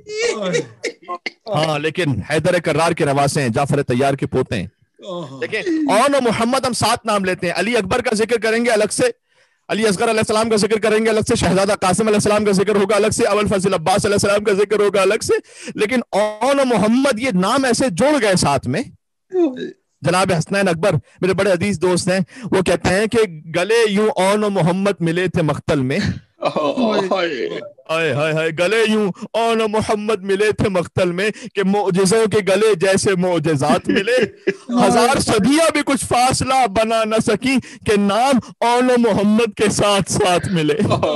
हाँ, लेकिन हैदर कर्रार के नवासे हैं, जाफर तैयार के पोते हैं। देखिए औन और मोहम्मद हम सात नाम लेते हैं। अली अकबर का जिक्र करेंगे अलग से, अली असगर अलैहिस्सलाम का जिक्र करेंगे अलग से, शहजादा कासिम अलैहिस्सलाम का जिक्र होगा अलग से, अबुल फजल अब्बास अलैहिस्सलाम का जिक्र होगा अलग से। लेकिन औन और मोहम्मद ये नाम ऐसे जुड़ गए साथ में। जनाब हसनैन अकबर मेरे बड़े अजीज दोस्त हैं, वो कहते हैं कि गले यूं औन और मोहम्मद मिले थे मख्तल में, हाय हाय हाय, गले यूं और मोहम्मद मिले थे मख्तल में कि मोजज़ों के गले जैसे मोजज़ात मिले, हजार सदियां भी कुछ फासला बना न सकी कि नाम और मोहम्मद के साथ साथ मिले।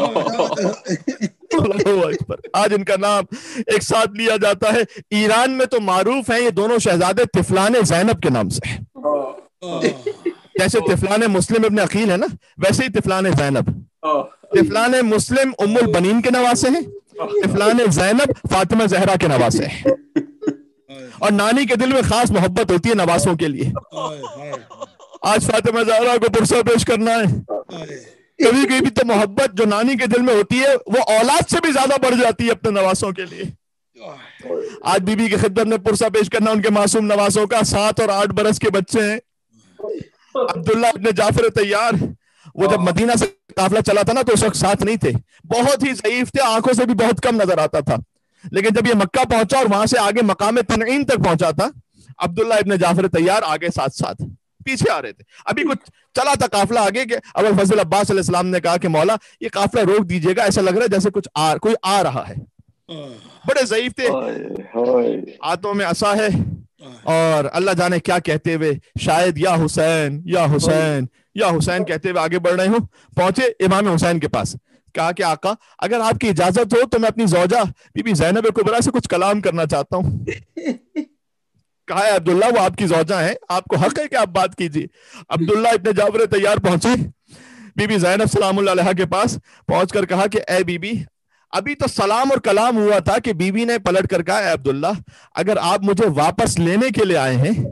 आज इनका नाम एक साथ लिया जाता है। ईरान में तो मारूफ है ये दोनों शहजादे तिफलाने ज़ैनब के नाम से। जैसे तिफलाने मुस्लिम इब्न अकील है ना, वैसे ही तिफलाने ज़ैनब। तिफलाने मुस्लिम उम्मुल बनीन के नवासे हैं, तिफलाने ज़ैनब फातिमा ज़हरा के नवासे हैं। और नानी के दिल में खास मोहब्बत होती है नवासों के लिए। आज फातिमा ज़हरा को पुरसा पेश करना है। कभी कभी तो मोहब्बत जो नानी के दिल में होती है वो औलाद से भी ज्यादा बढ़ जाती है अपने नवासों के लिए। आज बीबी की खिदमत में पुरसा पेश करना उनके मासूम नवासों का। सात और आठ बरस के बच्चे हैं। अब्दुल्ला इब्न जाफर तैयार, वो जब मदीना से काफिला चला था ना तो उस वक्त साथ नहीं थे, बहुत ही ज़ईफ थे, आंखों से भी बहुत कम नजर आता था। लेकिन जब ये मक्का पहुंचा और वहां से आगे मकाम तनईम तक पहुंचा था, अब्दुल्ला इब्न जाफर तैयार आगे साथ साथ पीछे आ रहे थे। अभी कुछ चला था काफिला आगे के, अबुल फजल अब्बास अलैहिस्सलाम ने कहा कि मौला ये काफिला रोक दीजिएगा, ऐसा लग रहा है जैसे कुछ आ, कोई आ रहा है। बड़े ज़ईफ थे, हाथों में असा है और अल्लाह जाने क्या कहते हुए, शायद या हुसैन या हुसैन या हुसैन कहते हुए आगे बढ़ रहे हो। पहुंचे इमाम हुसैन के पास, कहा कि आका अगर आपकी इजाजत हो तो मैं अपनी ज़ौजा बीबी ज़ैनब कुबरा से कुछ कलाम करना चाहता हूँ। कहा है अब्दुल्ला वो आपकी ज़ौजा है, आपको हक है कि आप बात कीजिए। अब्दुल्ला इब्न जाफर तैयार पहुंचे बीबी ज़ैनब सलामुल्लाह अलैहा के पास, पहुंचकर कहा कि ए बीबी, अभी तो सलाम और कलाम हुआ था कि बीबी ने पलट कर कहा, अब्दुल्ला अगर आप मुझे वापस लेने के लिए आए हैं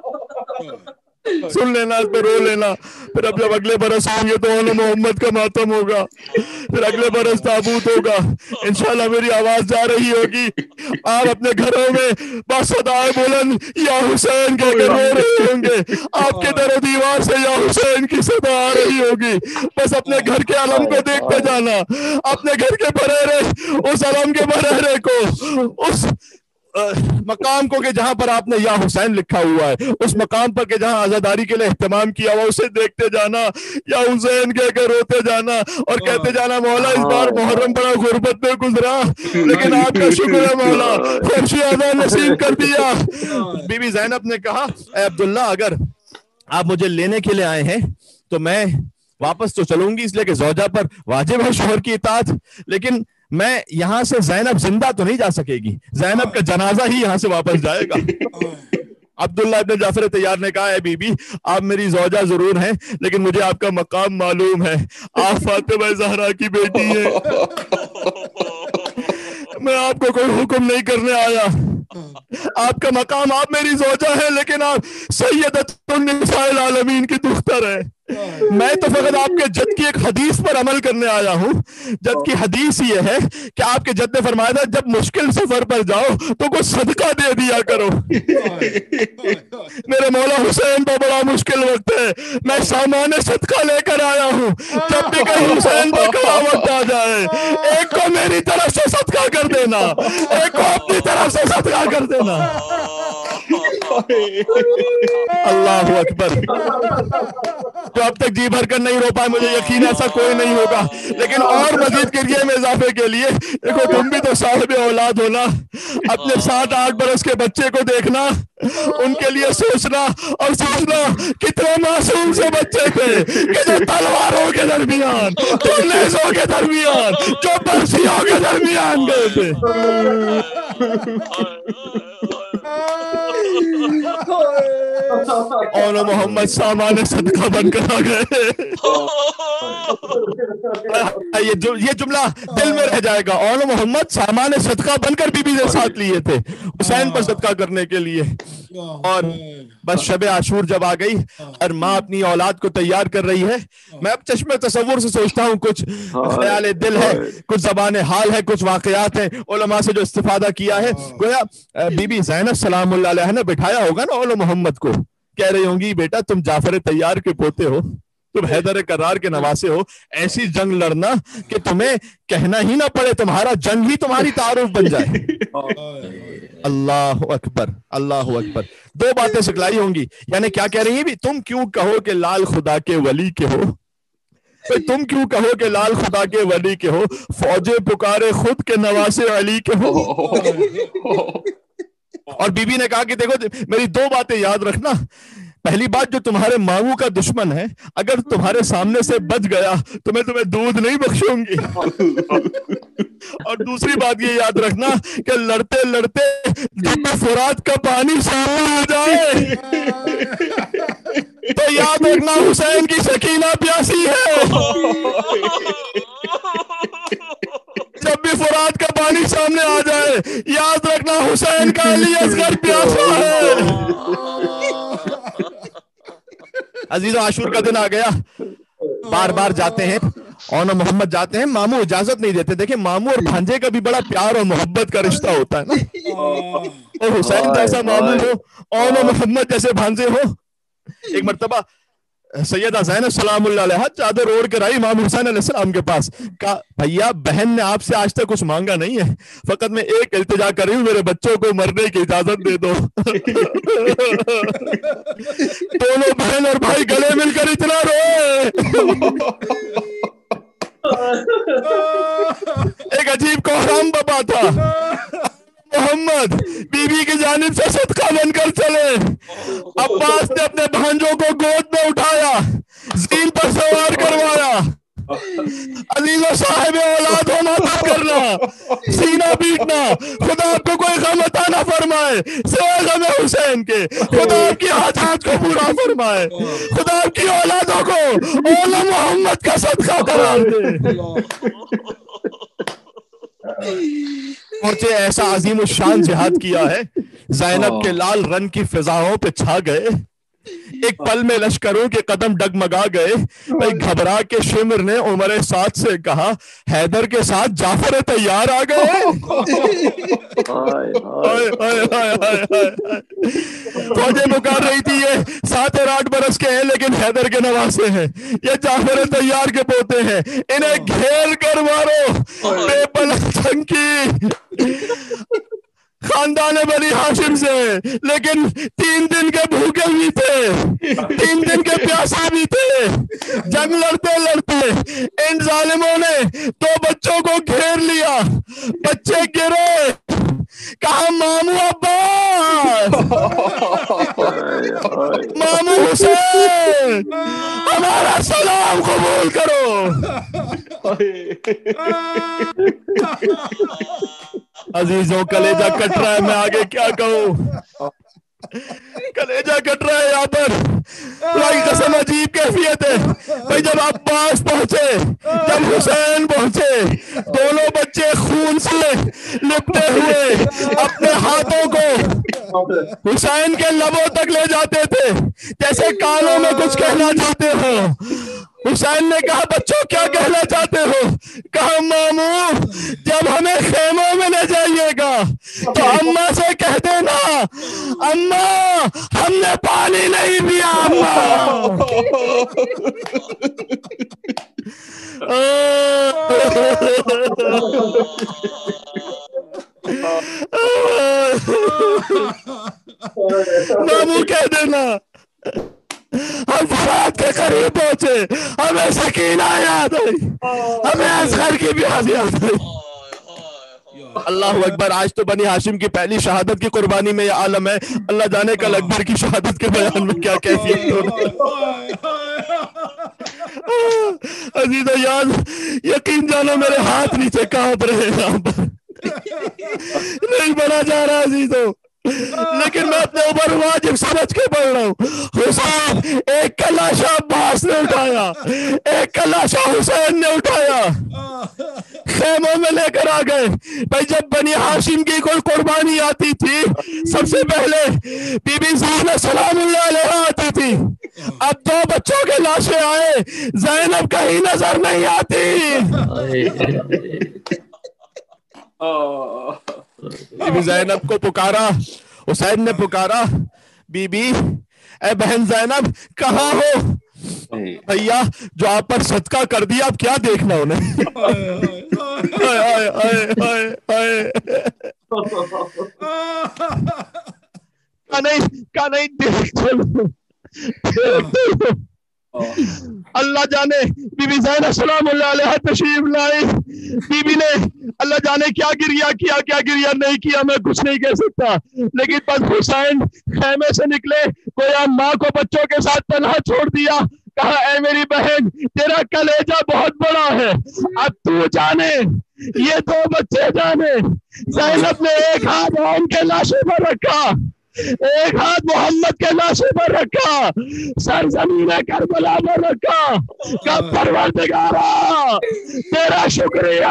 सुन लेना, इस पे रो लेना, फिर अब जब अगले बरस होंगे तो ओले मोहम्मद का मातम होगा, फिर अगले बरस ताबूत होगा, इंशाल्लाह मेरी आवाज जा रही होगी, आप अपने घरों में बासदाए बुलंद या हुसैन कहकर रो रहे होंगे, आपके दरो दीवार से या हुसैन की सदा आ रही होगी। बस अपने घर के अलम को देखते जाना, अपने घर के बरेरे, उस अलम के बरेरे को, उस मकाम को कि जहां पर आपने या हुसैन लिखा हुआ है, उस मकाम पर के जहां आजादारी के लिए एहतमाम किया हुआ, उसे देखते जाना, या हुसैन कहकर रोते जाना और कहते जाना मौला इस बार मुहर्रम बड़ा गुर्बत में गुजरा, लेकिन आपका शुक्र है मौला फर्शी अदा नसीब कर दिया। बीबी ज़ैनब ने कहा, ए अब्दुल्ला अगर आप मुझे लेने के लिए आए हैं तो मैं वापस तो चलूंगी, इसलिए कि ज़ौजा पर वाजिब है शौहर की इताअत, लेकिन मैं यहां से ज़ैनब जिंदा तो नहीं जा सकेगी, ज़ैनब का जनाजा ही यहां से वापस जाएगा। अब्दुल्ला इब्न जाफर तैयार ने कहा है बीबी आप मेरी ज़ौजा जरूर हैं, लेकिन मुझे आपका मकाम मालूम है, आप फातिमा ज़हरा की बेटी हैं, मैं आपको कोई हुक्म नहीं करने आया, आपका मकाम, आप मेरी ज़ौजा है, लेकिन आप सैयदतुन निसाइल आलमीन की दुख्तर है। मैं तो फकत आपके जद की एक हदीस पर अमल करने आया हूँ। जद की हदीस ये है कि आपके जद ने फरमाया था जब मुश्किल सफर पर जाओ तो कुछ सदका दे दिया करो। मेरे मौला हुसैन पर बड़ा मुश्किल वक्त है, मैं सामान्य सदका लेकर आया हूँ, जब भी कहीं हुसैन पर कड़ा वक्त आ जाए एक को मेरी तरफ से सदका कर देना, एक को अपनी तरफ से सदका कर देना। अल्लाह अकबर। तो अब तक जी भर कर नहीं रो पाए, मुझे यकीन ऐसा कोई नहीं होगा, लेकिन और मजीद क्रिया में इजाफे के लिए देखो तुम भी तो साहिब औलाद होना, अपने सात आठ बरस के बच्चे को देखना, उनके लिए सोचना और सोचना कितने मासूम से बच्चे थे कि जो तलवारों के दरमियान, जो नेज़ों के दरमियान, जो बरसियों के दरमियान गए थे। और मोहम्मद सामान सदका बनकर आ गए। ये जो ये जुमला दिल में रह जाएगा, और मोहम्मद सामान सदका बनकर बीबी के साथ लिए थे हुसैन पर सदका करने के लिए। और बस शब आशूर जब आ गई और माँ अपनी औलाद को तैयार कर रही है, मैं अब चश्मे तसव्वुर से सोचता हूँ, कुछ ख्याल दिल है, कुछ ज़बान हाल है, कुछ वाक़यात हैं उलमा से जो इस्तिफादा किया है। गोया बीबी ज़ैनब सलामुल्लाह अलैहा ने बिठाया होगा ना औल मोहम्मद को, कह रही होंगी बेटा तुम जाफर तैयार के पोते हो, तुम हैदर करार के नवासे हो, ऐसी जंग लड़ना कि तुम्हें कहना ही ना पड़े, तुम्हारा जंग ही तुम्हारी तारुफ बन जाए। अल्लाह अकबर, अल्लाह अकबर। दो बातें सिखलाई होंगी, यानी क्या कह रही है भी, तुम क्यों कहो कि लाल खुदा के वली के हो, तुम क्यों कहो कि लाल खुदा के वली के हो, फौजे पुकारे खुद के नवासे अली के हो। और बीबी ने कहा कि देखो मेरी दो बातें याद रखना, पहली बात जो तुम्हारे मामू का दुश्मन है अगर तुम्हारे सामने से बच गया तो मैं तुम्हें दूध नहीं बख्शूंगी। और दूसरी बात ये याद रखना कि लड़ते लड़ते जब फुरात का पानी सामने आ जाए तो याद रखना हुसैन की सकीना प्यासी है। जब भी फुरात का पानी सामने आ जाए याद रखना हुसैन का अली असगर प्यासा है। अजीजों, आशूर का दिन आ गया, बार बार जाते हैं और मोहम्मद जाते हैं, मामू इजाजत नहीं देते। देखिए मामू और भांजे का भी बड़ा प्यार और मोहब्बत का रिश्ता होता है ना, और हुसैन जैसा मामू हो और मोहम्मद जैसे भांजे हो। एक मर्तबा सैयदा ज़ैनब सलामुल्लाह अलैहा चादर ओढ़ कर आई इमाम हुसैन अलैहिस्सलाम के पास, कहा भैया बहन ने आपसे आज तक कुछ मांगा नहीं है, फकत मैं एक इल्तिजा कर रही हूँ, मेरे बच्चों को मरने की इजाजत दे दो। दोनों बहन और भाई गले मिलकर इतना रोए। एक अजीब कोहराम बाबा था, मोहम्मद बीबी की जानिब से सदका बनकर चले। अब्बास ने अपने भांजों को गोद में उठाया, ज़ीन पर सवार करवाया। अजीज़ों, साहिब औलाद होना मत करना, सीना पीटना, खुदा आपको कोई गम अता ना फरमाए सिवाय गम हुसैन के। खुदा आपकी हाजात को पूरा फरमाए, खुदा आपकी औलादों को औला मोहम्मद का सदका करार दे। पहुंचे, ऐसा अजीम शान जिहाद किया है, ज़ैनब के लाल रंग की फिजाओं पे छा गए। एक पल में लश्करों के कदम डगमगा गए। भाई घबरा के शिमर ने उमर साथ से कहा, हैदर के साथ जाफर तैयार आ गए। फौजें पुकार रही थी ये सात और आठ बरस के हैं लेकिन हैदर के नवासे हैं, ये जाफर तैयार के पोते हैं, इन्हें घेर कर मारो। बेपलक की खानदान बनी हाशिम से, लेकिन तीन दिन के भूखे भी थे, तीन दिन के प्यासे भी थे। जंग लड़ते लड़ते इन जालिमों ने दो बच्चों को घेर लिया, बच्चे गिरे, कहा मामू अब्बास, मामू हुसैन, हमारा सलाम कबूल करो। अजीजों, कलेजा कट रहा है, मैं आगे क्या कहूँ, कलेजा कट रहा है यहाँ पर। भाई कसम अजीब कैफियत है। भाई जब अब्बास पहुंचे, जब हुसैन पहुंचे, दोनों बच्चे खून से लिपटे हुए अपने हाथों को हुसैन के लबों तक ले जाते थे जैसे कानों में कुछ कहना चाहते हो। हुसैन ने कहा, बच्चों क्या कहना चाहते हो? कहा, मामू जब हमें खेमों में ले जाइएगा तो अम्मा से कह देना, अम्मा हमने पानी नहीं पिया। अम्मा मामू कह देना, हम फरात के करीब पहुंचे, हमें सकीना याद आई, हमें असगर की भी याद आई। अल्लाह अकबर। आज तो बनी हाशिम की पहली शहादत की कुर्बानी में यह आलम है, अल्लाह जाने कल अकबर की शहादत के बयान में क्या कैफियत होना। अजीजों याद, यकीन जानो मेरे हाथ नीचे कांप रहे हैं यहाँ पर, नहीं बना जा रहा अजीजों, लेकिन मैं अपने ऊपर वाजिब समझ के बोल रहा हूँ। हुसैन एक कलाशा अब्बास ने उठाया, एक कलाशा हुसैन ने उठाया, खेमों में लेकर आ गए। भाई जब बनी हाशिम की कोई कुर्बानी आती थी सबसे पहले बीबी ज़ैनब सलामुल्लाह अलैहा आती थी। अब दो बच्चों के लाशें आए, ज़ैनब कहीं नजर नहीं आती। बीबी ज़ैनब को पुकारा, हुसैन ने पुकारा, बीबी ए बहन ज़ैनब कहाँ हो? भैया जो आप पर सदका कर दिया, अब क्या देखना उन्हें। आए, आए, आए, आए, आए। का नहीं का नहीं देख चलो, اللہ جانے بی بی زینب سلام اللہ علیہ تشریف لائی، بی بی نے اللہ جانے کیا گریا کیا کیا گریا نہیں کیا میں کچھ نہیں کہہ سکتا، لیکن بس حسین خیمے سے نکلے، گویا ماں کو بچوں کے ساتھ تنہا چھوڑ دیا، کہا اے میری بہن تیرا کلیجہ بہت بڑا ہے، اب تو جانے یہ دو بچے جانے۔ زینب نے ایک ہاتھ ان کے لاشے پر رکھا، ایک ہاتھ محمد کے لاشے پر رکھا، سرزمین کربلا پر رکھا، کب پروردگارا تیرا شکریہ،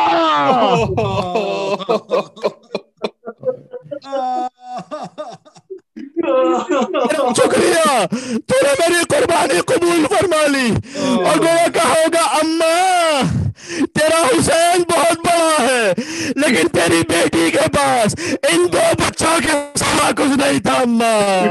شکریہ تو نے میری قربانی قبول فرما لی۔ اور گویا کہا ہوگا اماں تیرا حسین بہت بڑا ہے لیکن تیری بیٹی کے پاس ان دو بچوں کے سوا کچھ نہیں تھا اماں۔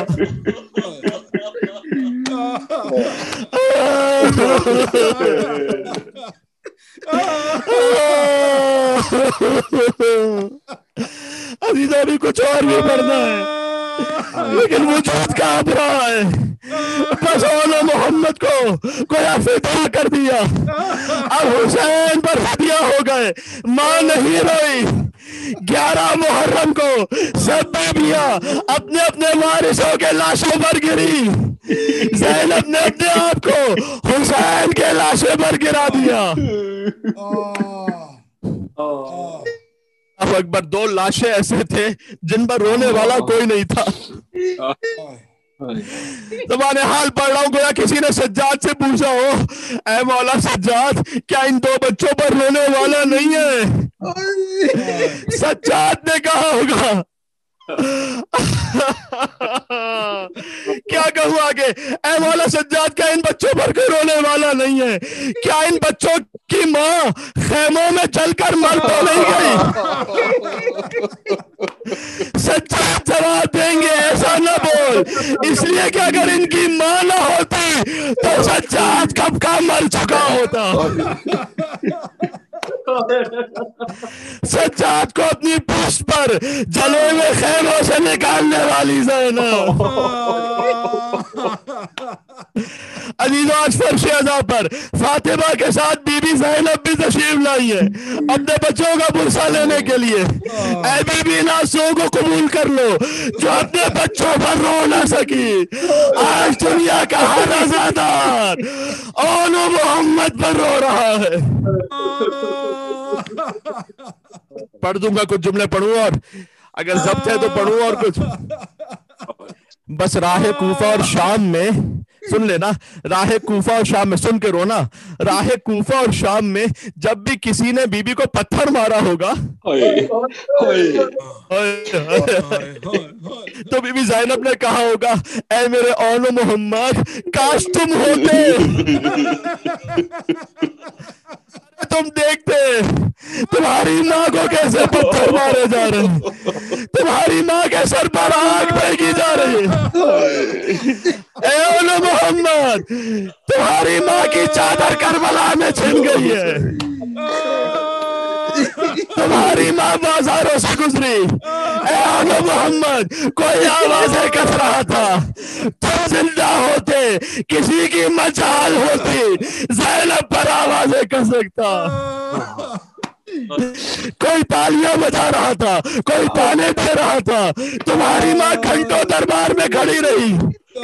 عزیزانی کچھ اور بھی پڑھنا ہے لیکن وجود کام رہا ہے، بس اولو محمد کو کوئی فدا کر دیا، اب حسین پر فدیہ ہو گئے، ماں نہیں روئی۔ گیارہ محرم کو سب بیویاں اپنے اپنے وارثوں کے لاشوں پر گری، زینب نے اپنے آپ کو حسین کے لاشے پر گرا دیا۔ اللہ اکبر، دو لاشیں ایسے تھے جن پر رونے والا کوئی نہیں تھا۔ زبان حال پڑھ رہا ہوں، گویا کسی نے سجاد سے پوچھا ہو اے مولا سجاد کیا ان دو بچوں پر رونے والا نہیں ہے؟ سجاد نے کہا ہوگا کیا کہوں آگے، اے مولا سجاد کیا ان بچوں پر کوئی رونے والا نہیں ہے؟ کیا ان بچوں کی ماں خیموں میں چل کر مر تو نہیں گئی؟ سجاد جواب دیں گے ایسا نہ بول، اس لیے کہ اگر ان کی ماں نہ ہوتی تو سجاد کب کا مر چکا ہوتا۔ سجاد کو اپنی پشت پر جلے ہوئے خیموں سے نکالنے والی زینب۔ عزیزوں آج فرش عزا پر فاطمہ کے ساتھ بی بی زینب بھی تشریف لائی ہے اپنے بچوں کا برسہ لینے کے لیے۔ اے بی بی ناسوں کو قبول کر لو جو اپنے بچوں پر رو نہ سکی، آج دنیا کا ہر عزادار اولو محمد پر رو رہا ہے۔ پڑھ دوں گا کچھ جملے پڑھوں اور اگر ضبط ہے تو پڑھوں اور کچھ۔ بس راہ کوفہ اور شام میں سن لینا، راہ کوفہ اور شام میں سن کے رونا، راہ کوفہ اور شام میں جب بھی کسی نے بی بی کو پتھر مارا ہوگا تو بی بی زینب نے کہا ہوگا اے میرے اولو محمد کاش تم ہوتے، تم دیکھتے تمہاری ماں کو کیسے پتھر مارے جا رہے ہیں، تمہاری ماں کے سر پر آگ پھینکی جا رہی ہے۔ اے اولو محمد تمہاری ماں کی چادر کربلا میں چھن گئی ہے، تمہاری ماں بازاروں سے گزری، اے اولو محمد کوئی آوازیں کس رہا تھا، تم زندہ ہوتے کسی کی مجال ہوتی زینب پر آوازیں کس سکتا، کوئی تالیاں بجا رہا تھا، کوئی تانے دے رہا تھا، تمہاری ماں گھنٹوں دربار میں کھڑی رہی۔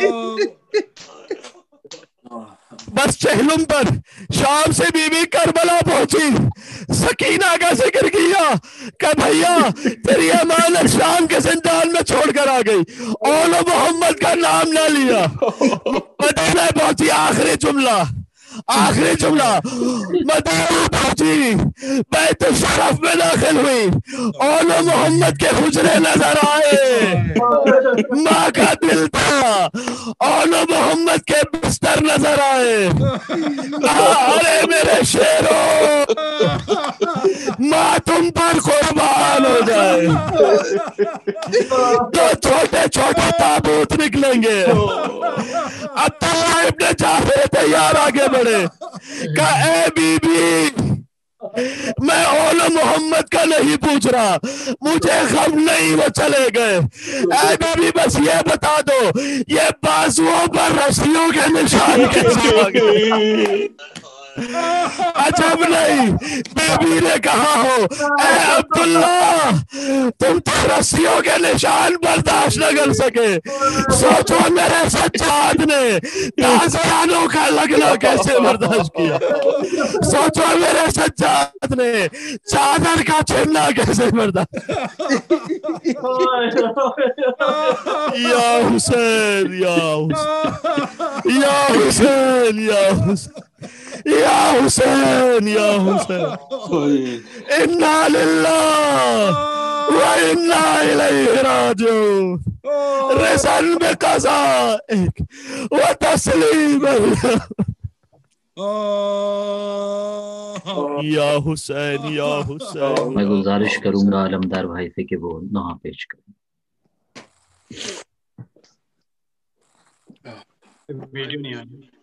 بس چہلم پر شام سے بی بی کربلا پہنچی، سکینہ کا ذکر کیا کہ بھیا تیری امانت شام کے زندان میں چھوڑ کر آ گئی، اولو محمد کا نام نہ لیا، مدینہ پہنچی، آخری جملہ آخری جملہ مدینہ پہنچی، بیت الشرف میں داخل ہوئی، اولو محمد کے حجرے نظر آئے، ماں کا دل تھا، اولو محمد کے بستر نظر آئے، ارے میرے شیرو ماں تم پر قربان ہو جائے۔ تو چھوٹے چھوٹے تابوت نکلیں گے، عبداللہ ابن جعفر تیار آگے بڑھے کہ اے بی بی میں اول محمد کا نہیں پوچھ رہا، مجھے غم نہیں وہ چلے گئے. اے نبی بس یہ بتا دو یہ بازوؤں پر رسیوں کے نشان کیسے آ گئے؟ عجب نہیں، بیوی نے کہا ہو اے عبداللہ تم تو رسیوں کے نشان برداشت نہ کر سکے، سوچو میرے سجاد نے تازیانوں کا لگنا کیسے برداشت کیا، سوچو میرے سجاد نے چادر کا چھڑنا کیسے برداشت. یا حسین یا حسین یا حسین یا حسین یا حسین یا حسین، انا للہ و انا الیہ راجعون، رضا بقضائک و تسلیما یا حسین یا حسین. میں گزارش کروں گا علمدار بھائی سے کہ وہ نوحہ پیش کریں. ویڈیو نہیں آ رہی.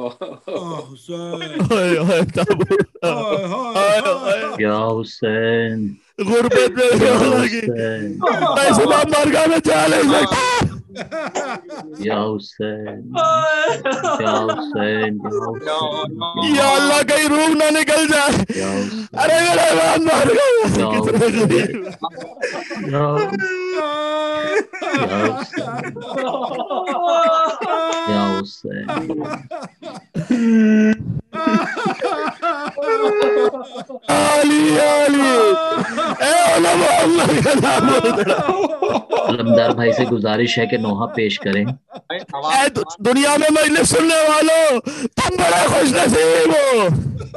یا حسین غربت میں لگی ایسے مرگا میں چالے سکتا. یا حسین یا حسین یا اللہ کہیں روح نہ نکل جائے. ارے میرے امام مر گئے کتنے غریب. یا حسین علی علی اے علماء اللہ کا نام بتڑا. علمدار بھائی سے گزارش ہے کہ نوحہ پیش کریں. اے دنیا میں مجلس سننے والوں تم بڑے خوش نصیب ہو،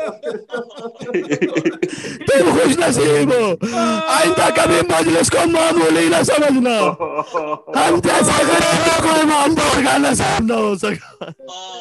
تم خوش نصیب ہو. آئندہ کبھی مجلس کو معمولی نہ سمجھنا، ہم جیسا کرے کوئی امام بارگاہ نصیب نہ ہو سکا.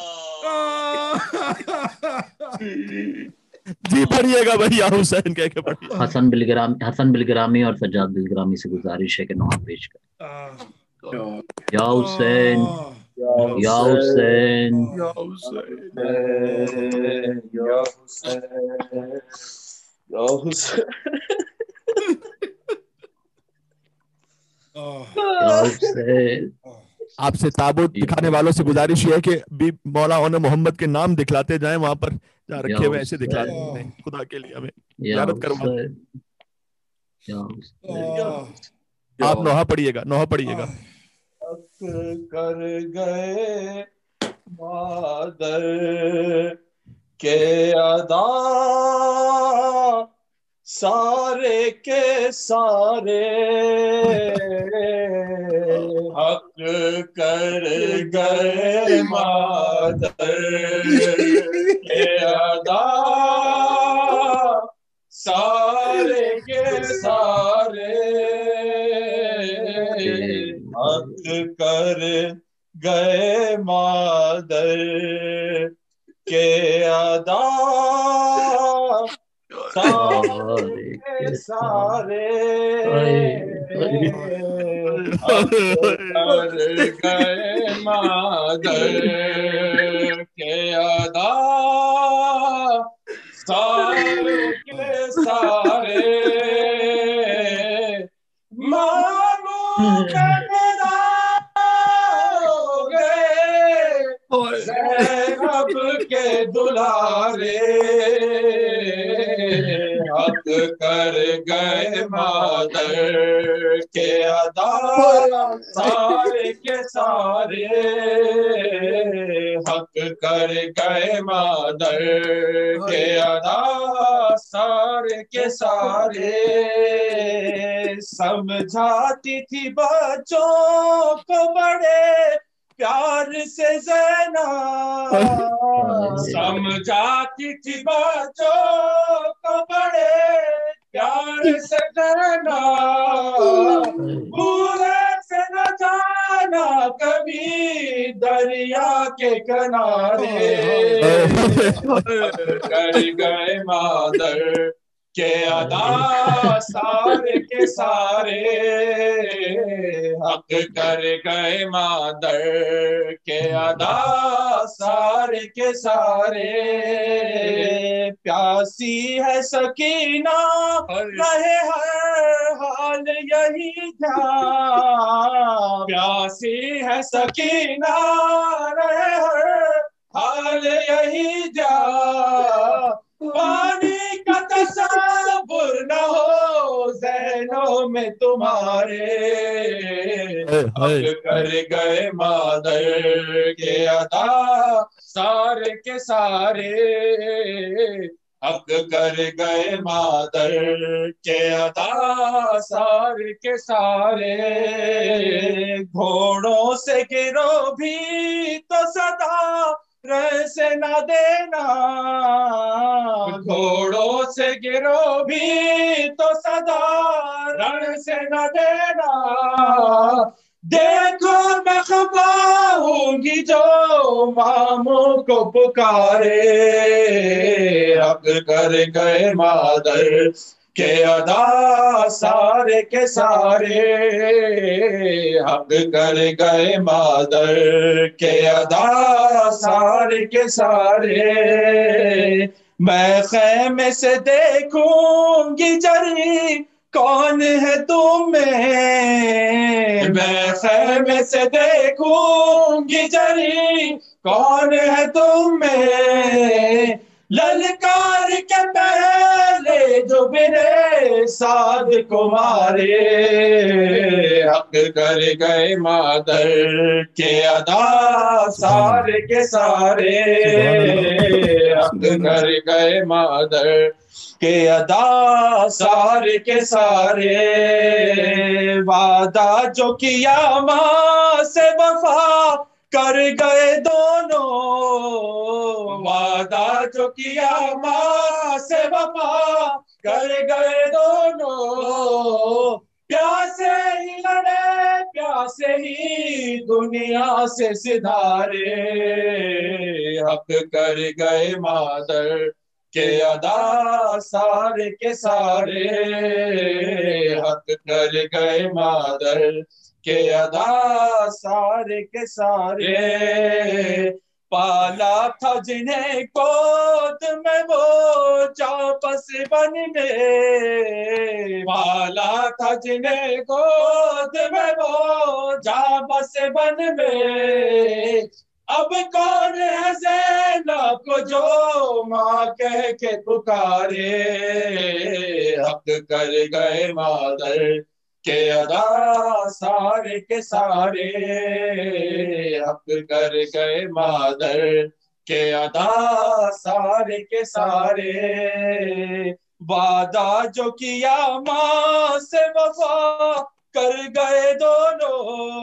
جی پڑھیے گا بھائی یا حسین کہہ کے پڑھیے. حسن بلگرامی حسن بلگرامی اور سجاد بلگرامی سے گزارش ہے کہ نوحہ پیش کریں. یا حسین یا حسین یا حسین یا حسین یا حسین یا حسین. آپ سے تابوت دکھانے والوں سے گزارش یہ ہے کہ بھی مولانا محمد کے نام دکھلاتے جائیں، وہاں پر جہاں رکھے ہوئے ایسے دکھلاتے ہیں. خدا کے لیے ہمیں زیارت کروا. آپ نوحہ پڑھیے گا، نوحہ پڑھیے گا. کر گئے مادر کے ادا سارے کے سارے، حق کر گئے مادر کے ادا سارے کے سارے، حق کر گئے مادر کے ادا سارے کے سارے، حق کر گئے مادر کے ادا سارے کے سارے، مانو زینب کے دلارے، حق کر گئے مادر کے ادا سارے کے سارے، حق کر گئے مادر کے ادا سارے کے سارے. سمجھاتی تھی بچوں کو بڑے پیار سے زینب، سمجھاتی تھی بچوں کو بڑے پیار سے زینب، بھولے سے نہ جانا کبھی دریا کے کنارے، کر گئے مادر کہ ادا سارے کے سارے حق کر گئے مادر کے ادا سارے کے سارے پیاسی ہے سکینہ رہے ہر حال یہی دھیان پیاسی ہے سکینہ رہے ہر حال یہی جا پانی کا تصور نہ ہو ذہنوں میں تمہارے حق کر گئے مادر کے ادا سارے کے سارے حق کر گئے مادر کے ادا سارے کے سارے گھوڑوں سے گرو بھی تو صدا رہ سے نہ دینا گھوڑوں سے گرو بھی تو صدا رن سے نہ دینا دیکھو میں خفا ہوں گی جو ماموں کو پکارے حق کر گئے مادر کہ ادا سارے کے سارے حق کر گئے مادر کہ ادا سارے کے سارے میں خیمے سے دیکھوں گی جری کون ہے تم میں میں خیمے سے دیکھوں گی جری کون ہے تم میں للکار کے پہلے جو میرے ساتھ کو مارے حق کر گئے مادر کے ادا سارے کے سارے حق کر گئے مادر کے ادا سارے کے سارے وعدہ جو کیا ماں سے وفا کر گئے دونوں وعدہ جو کیا ماں سے وفا کر گئے دونوں پیاسے ہی لڑے پیاسے ہی دنیا سے سدھارے حق کر گئے مادر کہ ادا سارے کے سارے حق کر گئے مادر کہ ادا سارے کے سارے پالا تھا جنہیں گود میں وہ چاپس بن میں پالا تھا جنہیں گود میں وہ چاپس بن میں اب کون ہے زینب کو جو ماں کہہ کے پکارے حق کر گئے مادر کہ ادا سارے کے سارے حق کر گئے مادر کہ ادا سارے کے سارے وعدہ جو کیا ماں سے وفا کر گئے دونوں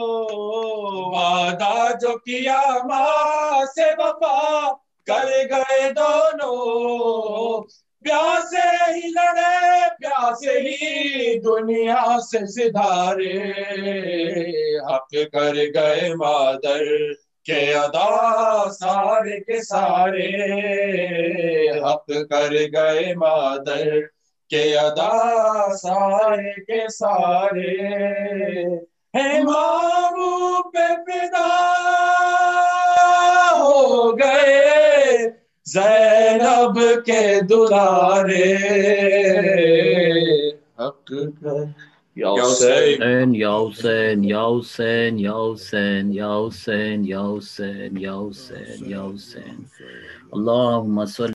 وعدہ جو کیا ماں سے وفا کر گئے دونوں پیاسے ہی لڑے پیاسے ہی دنیا سے سدھارے حق کر گئے مادر کہ ادا سارے کے سارے حق کر گئے مادر کہ ادا سارے کے سارے ہیں ماموں پہ فدا ہو گئے زینب کے دلارے حق کر یا حسین یا حسین یا حسین یا حسین یا حسین یا حسین یا حسین یا حسین اللہم صلی